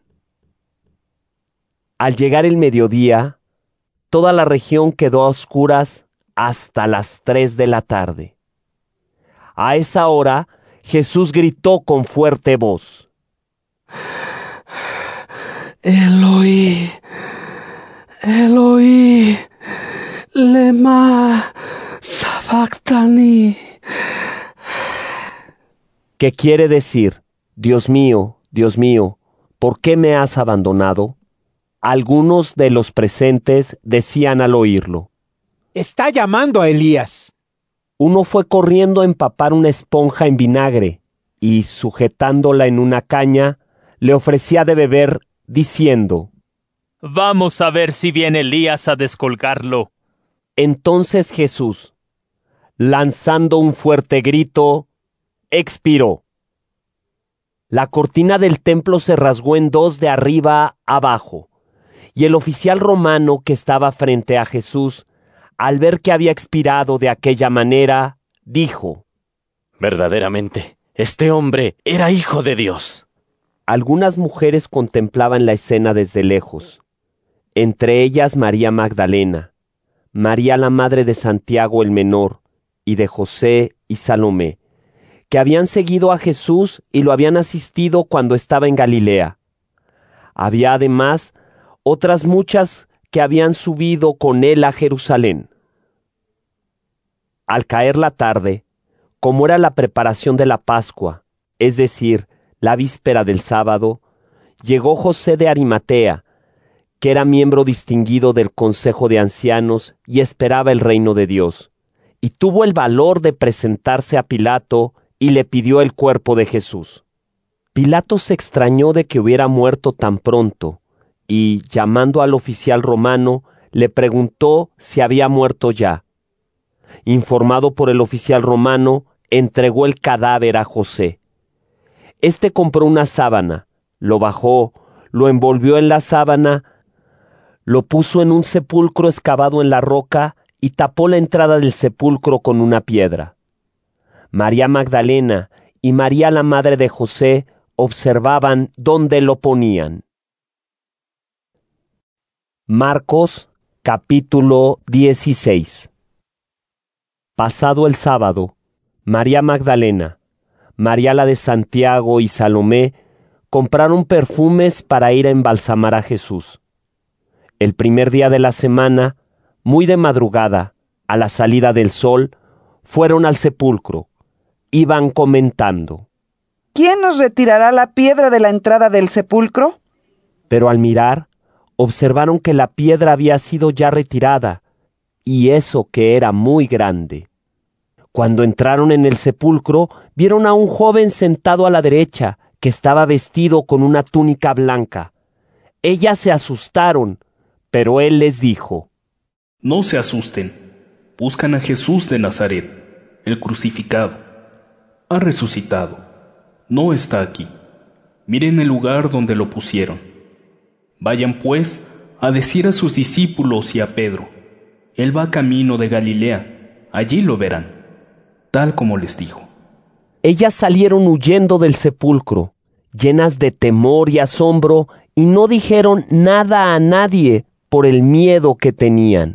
Al llegar el mediodía, toda la región quedó a oscuras hasta las tres de la tarde. A esa hora, Jesús gritó con fuerte voz: Eloi, Eloi, lema sabactani. ¿Qué quiere decir: Dios mío, Dios mío, ¿por qué me has abandonado? Algunos de los presentes decían al oírlo: Está llamando a Elías. Uno fue corriendo a empapar una esponja en vinagre y, sujetándola en una caña, le ofrecía de beber, diciendo: Vamos a ver si viene Elías a descolgarlo. Entonces Jesús, lanzando un fuerte grito, expiró. La cortina del templo se rasgó en dos de arriba abajo, y el oficial romano que estaba frente a Jesús, al ver que había expirado de aquella manera, dijo: Verdaderamente, este hombre era hijo de Dios. Algunas mujeres contemplaban la escena desde lejos, entre ellas María Magdalena, María la madre de Santiago el menor, y de José y Salomé, que habían seguido a Jesús y lo habían asistido cuando estaba en Galilea. Había además otras muchas que habían subido con él a Jerusalén. Al caer la tarde, como era la preparación de la Pascua, es decir, la víspera del sábado, llegó José de Arimatea, que era miembro distinguido del Consejo de Ancianos y esperaba el reino de Dios, y tuvo el valor de presentarse a Pilato y le pidió el cuerpo de Jesús. Pilato se extrañó de que hubiera muerto tan pronto, y, llamando al oficial romano, le preguntó si había muerto ya. Informado por el oficial romano, entregó el cadáver a José. Este compró una sábana, lo bajó, lo envolvió en la sábana, lo puso en un sepulcro excavado en la roca y tapó la entrada del sepulcro con una piedra. María Magdalena y María la madre de José observaban dónde lo ponían. Marcos capítulo dieciséis. Pasado el sábado, María Magdalena, María la de Santiago y Salomé compraron perfumes para ir a embalsamar a Jesús. El primer día de la semana, muy de madrugada, a la salida del sol, fueron al sepulcro. Iban comentando: ¿Quién nos retirará la piedra de la entrada del sepulcro? Pero al mirar, observaron que la piedra había sido ya retirada, y eso que era muy grande. Cuando entraron en el sepulcro, vieron a un joven sentado a la derecha, que estaba vestido con una túnica blanca. Ellas se asustaron, pero él les dijo: No se asusten, buscan a Jesús de Nazaret, el crucificado. Ha resucitado, no está aquí. Miren el lugar donde lo pusieron. Vayan pues a decir a sus discípulos y a Pedro: Él va camino de Galilea, allí lo verán, tal como les dijo. Ellas salieron huyendo del sepulcro, llenas de temor y asombro, y no dijeron nada a nadie por el miedo que tenían.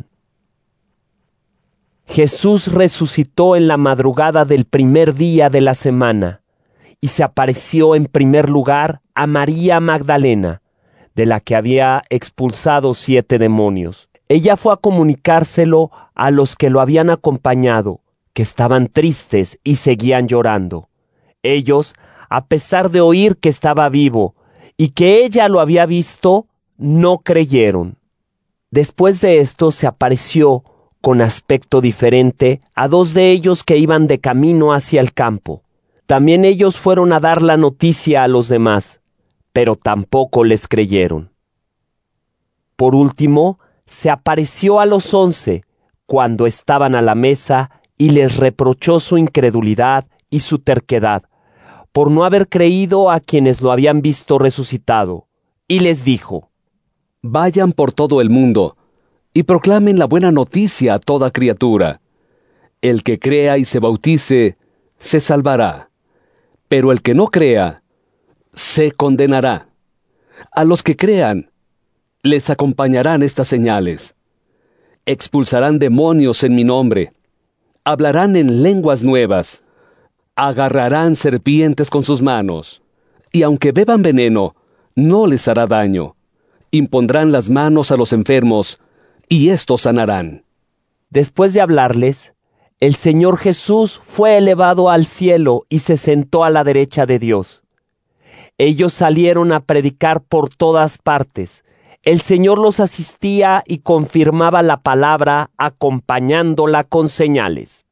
Jesús resucitó en la madrugada del primer día de la semana, y se apareció en primer lugar a María Magdalena, de la que había expulsado siete demonios. Ella fue a comunicárselo a los que lo habían acompañado, que estaban tristes y seguían llorando. Ellos, a pesar de oír que estaba vivo y que ella lo había visto, no creyeron. Después de esto se apareció, con aspecto diferente, a dos de ellos que iban de camino hacia el campo. También ellos fueron a dar la noticia a los demás, pero tampoco les creyeron. Por último, se apareció a los once, cuando estaban a la mesa, y les reprochó su incredulidad y su terquedad, por no haber creído a quienes lo habían visto resucitado, y les dijo: Vayan por todo el mundo, y proclamen la buena noticia a toda criatura. El que crea y se bautice, se salvará, pero el que no crea, se condenará. A los que crean, les acompañarán estas señales: expulsarán demonios en mi nombre, hablarán en lenguas nuevas, agarrarán serpientes con sus manos, y aunque beban veneno, no les hará daño. Impondrán las manos a los enfermos, y éstos sanarán. Después de hablarles, el Señor Jesús fue elevado al cielo y se sentó a la derecha de Dios. Ellos salieron a predicar por todas partes. El Señor los asistía y confirmaba la palabra, acompañándola con señales.